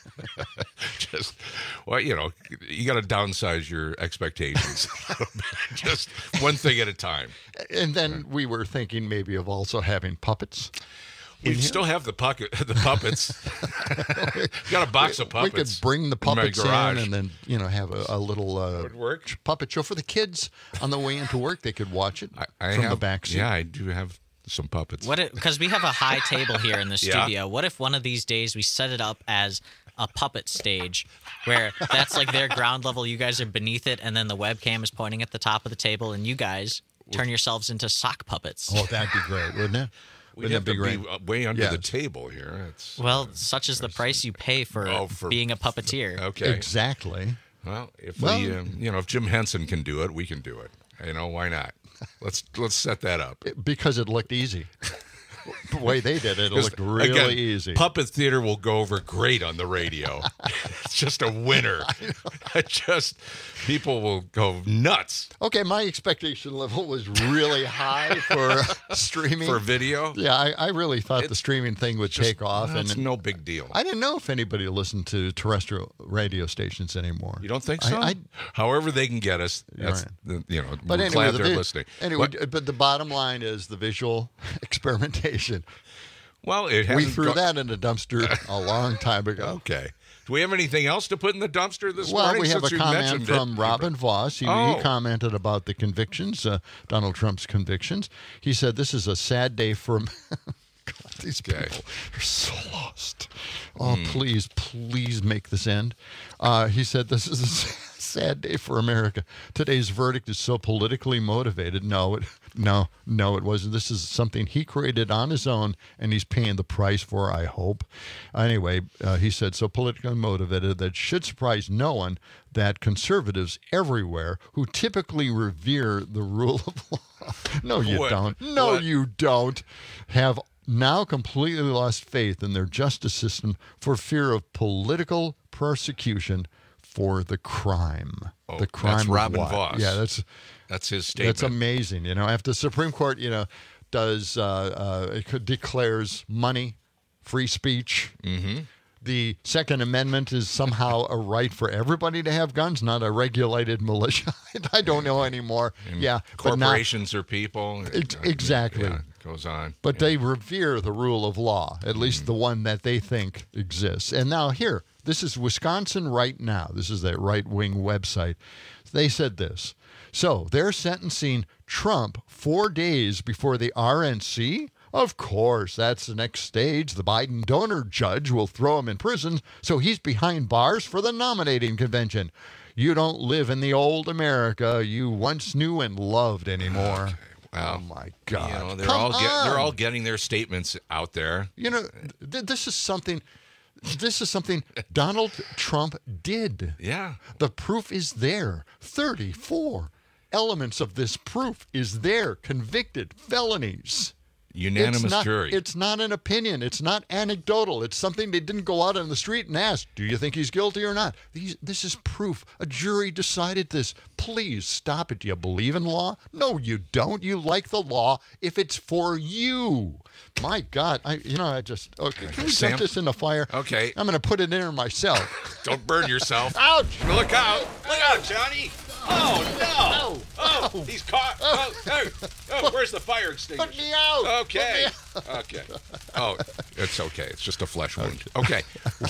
just well, you know, you got to downsize your expectations a little bit. Just one thing at a time.
And then we were thinking maybe of also having puppets.
We
in here.
still have the puppet, the puppets. Got a box of puppets.
We could bring the
in my
puppets in,
garage.
and then, you know, have a, a little uh,
Would work.
puppet show for the kids on the way into work. They could watch it
I
from
have,
the back seat.
Yeah, I do have some puppets.
What? Because we have a high table here in the
Yeah.
studio. What if one of these days we set it up as a puppet stage, where that's like their ground level, you guys are beneath it, and then the webcam is pointing at the top of the table, and you guys turn yourselves into sock puppets.
Oh, that'd be great, wouldn't it?
We'd
Wouldn't
have
that be
to
great?
be uh, way under
Yes.
the table here. It's,
Well, such is the price you pay for,
Oh, for-
being a puppeteer.
okay.
Exactly.
Well, if
Well-
we, um, you know, if Jim Henson can do it, we can do it. You know, why not? Let's let's set that up.
Because it looked easy. The way they did it, it
'Cause,
looked really
again,
easy.
Puppet theater will go over great on the radio. It's just a winner. I just people will go nuts
Okay, my expectation level was really high for streaming.
for video.
Yeah, I, I really thought the streaming thing would
Just-
take off.
That's
and
no big deal.
I didn't know if anybody listened to terrestrial radio stations anymore.
You don't think
I-
so?
I-
However they can get us, that's
Right.
the, you know.
But
we're
anyway,
glad
the
they're
vi-
listening.
Anyway,
What-
but the bottom line is the visual experimentation.
well, it
We
hasn't
threw
go-
that in the dumpster a long time ago.
Okay. Do we have anything else to put in the dumpster this
Well,
morning?
we have a
since you
comment
mentioned
from
it?
Robin Voss. He,
Oh.
he commented about the convictions, uh, Donald Trump's convictions. He said, "This is a sad day for." God, these
Okay.
people are so lost. Oh,
Hmm.
please, please make this end. Uh, he said, "This is a sad day for America. Today's verdict is so politically motivated." No, it, no, no, it wasn't. This is something he created on his own, and he's paying the price for, I hope. Anyway, uh, he said, so politically motivated that it should surprise no one that conservatives everywhere who typically revere the rule of law, no, you
What?
don't. No,
What?
you don't, have now completely lost faith in their justice system for fear of political persecution for the crime.
Oh,
the crime
that's
of
Robin
what?
Voss.
Yeah, that's
That's his statement.
that's amazing. You know, after the Supreme Court, you know, does uh, uh, it could, declares money, free speech.
Mm-hmm.
The Second Amendment is somehow a right for everybody to have guns, not a regulated militia. I don't know anymore.
And
yeah, but not-
corporations are people.
Ex- exactly.
Yeah, it goes on.
But they revere the rule of law, at least the one that they think exists. And now here, this is Wisconsin Right Now. This is that right-wing website. They said this. So they're sentencing Trump four days before the R N C? Of course, that's the next stage. The Biden donor judge will throw him in prison, so he's behind bars for the nominating convention. You don't live in the old America you once knew and loved anymore.
Okay. Well,
oh my God!
You know, they're
Come
all get,
on.
they're all getting their statements out there.
You know, th- this is something. This is something Donald Trump did.
Yeah.
The proof is there. thirty-four elements of this proof is there. Convicted felonies.
Unanimous
it's not,
jury.
It's not an opinion. It's not anecdotal. It's something they didn't go out on the street and ask, do you think he's guilty or not? These, this is proof. A jury decided this. Please stop it. Do you believe in law? No, you don't. You like the law if it's for you. My God. I, you know, I just, okay. Can we
Sam?
dump this in the fire?
Okay.
I'm going to put it in there myself.
Don't burn yourself.
Ouch.
Look out. Look out, Johnny. Oh, no. Oh, oh he's caught. Oh, oh, oh, where's the fire extinguisher?
Put me out.
Okay.
Put me out.
Okay. Oh, it's okay. It's just a flesh wound. Okay.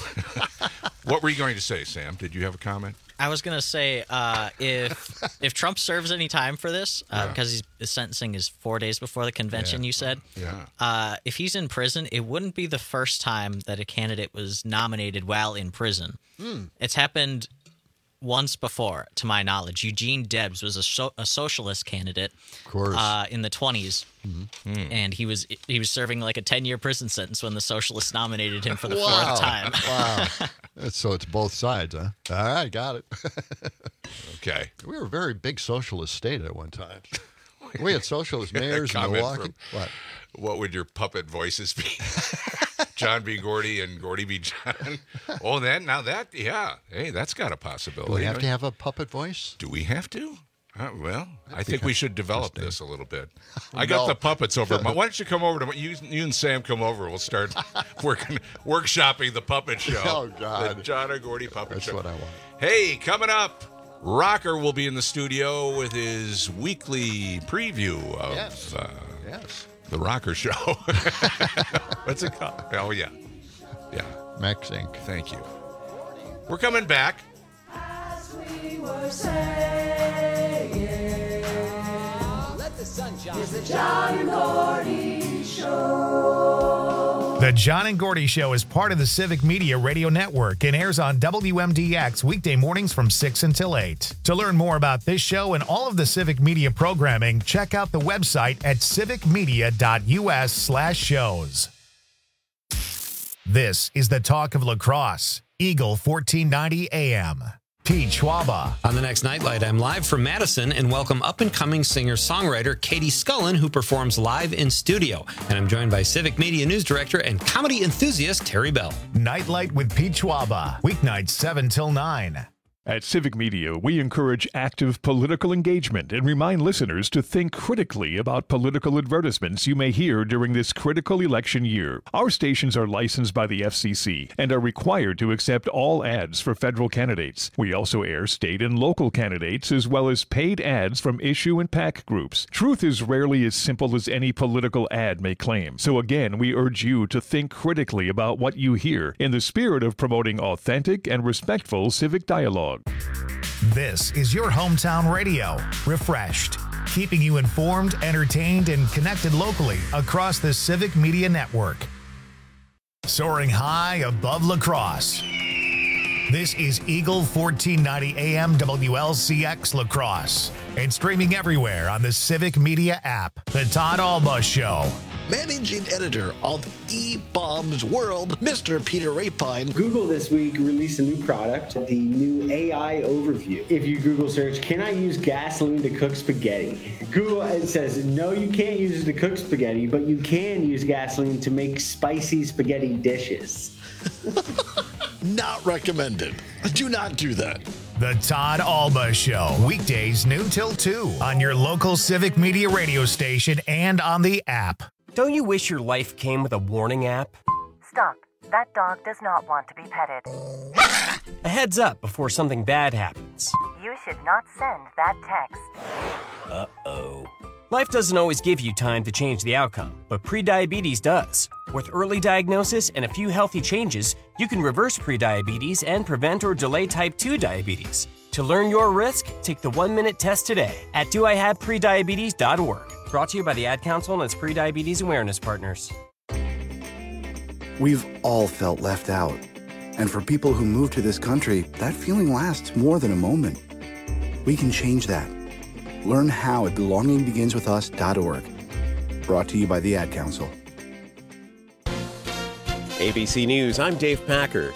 What were you going to say, Sam? Did you have a comment?
I was gonna say uh, if if Trump serves any time for this, uh,
Yeah.
because he's, his sentencing is four days before the convention.
Yeah.
You said,
Yeah.
uh, if he's in prison, it wouldn't be the first time that a candidate was nominated while in prison.
Hmm.
It's happened once before, to my knowledge. Eugene Debs was a, so, a socialist candidate,
of course,
uh, in the twenties,
mm-hmm.
and he was he was serving like a ten-year prison sentence when the socialists nominated him for the
Wow.
fourth time.
Wow. So it's both sides, huh? All right, got it.
Okay.
We were a very big socialist state at one time. We had socialist mayors in
Comment
Milwaukee.
from-
What?
What would your puppet voices be? John B. Gordy and Gordy B. John. Oh, that now that yeah. Hey, that's got a possibility.
Do we have to have a puppet voice?
Do we have to? Uh, well, I think
be
we should develop this a little bit. I
No.
got the puppets over. Why don't you come over to you? You and Sam come over. We'll start working, workshopping the puppet show.
Oh, God.
The John and Gordy puppet
That's
show.
what I want.
Hey, coming up, Rocker will be in the studio with his weekly preview of
Yes.
uh,
Yes.
the Rocker Show. What's it called? Oh yeah, yeah.
Max Incorporated.
Thank you. We're coming back.
It's the John and Gordy Show.
The John and Gordy Show is part of the Civic Media Radio Network and airs on W M D X weekday mornings from six until eight. To learn more about this show and all of the Civic Media programming, check out the website at civicmedia.us slash shows. This is the Talk of Lacrosse, Eagle fourteen ninety A M. Pete Schwaba.
On the next Nightlight, I'm live from Madison and welcome up-and-coming singer-songwriter Katie Scullen, who performs live in studio. And I'm joined by Civic Media News Director and comedy enthusiast Terry Bell.
Nightlight with Pete Schwaba, weeknights seven till nine.
At Civic Media, we encourage active political engagement and remind listeners to think critically about political advertisements you may hear during this critical election year. Our stations are licensed by the F C C and are required to accept all ads for federal candidates. We also air state and local candidates as well as paid ads from issue and PAC groups. Truth is rarely as simple as any political ad may claim. So again, we urge you to think critically about what you hear in the spirit of promoting authentic and respectful civic dialogue.
This is your hometown radio, refreshed, keeping you informed, entertained, and connected locally across the Civic Media Network. Soaring high above lacrosse. This is Eagle fourteen ninety A M W L C X Lacrosse and streaming everywhere on the Civic Media app. The Todd Alba Show.
Managing editor of eBaum's World, Mister Peter Rapine.
Google this week released a new product, the new A I overview. If you Google search, can I use gasoline to cook spaghetti? Google it says, no, you can't use it to cook spaghetti, but you can use gasoline to make spicy spaghetti dishes.
Not recommended. Do not do that.
The Todd Alba Show, weekdays noon till two on your local Civic Media radio station and on the app.
Don't you wish your life came with a warning app?
Stop. That dog does not want to be petted.
A heads up before something bad happens.
You should not send that text.
Uh-oh. Life doesn't always give you time to change the outcome, but prediabetes does. With early diagnosis and a few healthy changes, you can reverse prediabetes and prevent or delay type two diabetes. To learn your risk, take the one-minute test today at do I have prediabetes dot org. Brought to you by the Ad Council and its Prediabetes Awareness Partners.
We've all felt left out. And for people who move to this country, that feeling lasts more than a moment. We can change that. Learn how at belonging begins with us dot org. Brought to you by the Ad Council.
A B C News, I'm Dave Packard.